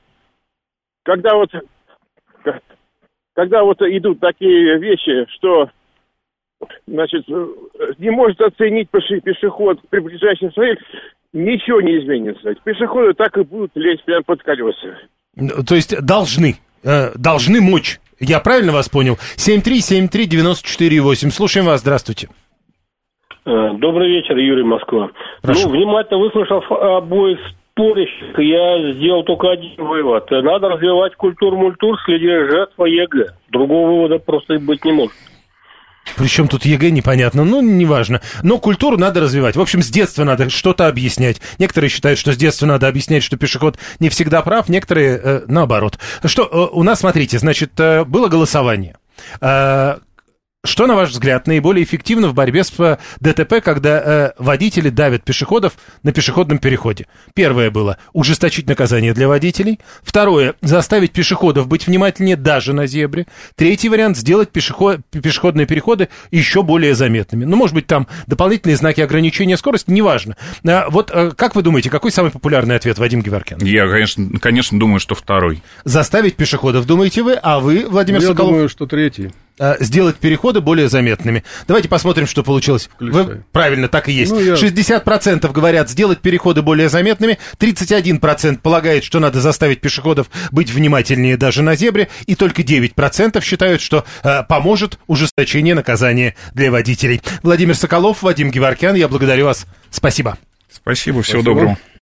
Speaker 12: когда вот, когда вот идут такие вещи, что, значит, не может оценить пешеход приближающийся своих, ничего не изменится. Пешеходы так и будут лезть прямо под колеса.
Speaker 3: То есть должны, э, должны мочь. Я правильно вас понял? семь три семь три девяносто четыре восемь. Слушаем вас, здравствуйте.
Speaker 13: Добрый вечер, Юрий, Москва. Прошу. Ну, внимательно выслушав обоих спорящих, я сделал только один вывод. Надо развивать культуру-мультур среди жертв ЕГЭ. Другого вывода просто быть не может.
Speaker 3: Причем тут ЕГЭ, непонятно, ну, неважно. Но культуру надо развивать. В общем, с детства надо что-то объяснять. Некоторые считают, что с детства надо объяснять, что пешеход не всегда прав, некоторые э, наоборот. Что, э, у нас, смотрите, значит, э, было голосование. Э, Что, на ваш взгляд, наиболее эффективно в борьбе с ДТП, когда э, водители давят пешеходов на пешеходном переходе? Первое было ужесточить наказание для водителей. Второе — заставить пешеходов быть внимательнее даже на зебре. Третий вариант — сделать пешеход, пешеходные переходы еще более заметными. Ну, может быть, там дополнительные знаки ограничения скорости, неважно. А, вот э, как вы думаете, какой самый популярный ответ, Вадим Геворкян?
Speaker 5: Я, конечно, конечно, думаю, что второй.
Speaker 3: Заставить пешеходов, думаете вы, а вы, Владимир
Speaker 4: Я
Speaker 3: Соколов?
Speaker 4: Я думаю, что третий.
Speaker 3: сделать переходы более заметными. Давайте посмотрим, что получилось. Вы, правильно, так и есть. Ну, я... шестьдесят процентов говорят сделать переходы более заметными, тридцать один процент полагает, что надо заставить пешеходов быть внимательнее даже на зебре, и только девять процентов считают, что э, поможет ужесточение наказания для водителей. Владимир Соколов, Вадим Геворкян, я благодарю вас. Спасибо.
Speaker 5: Спасибо, всего
Speaker 4: Спасибо.
Speaker 5: доброго.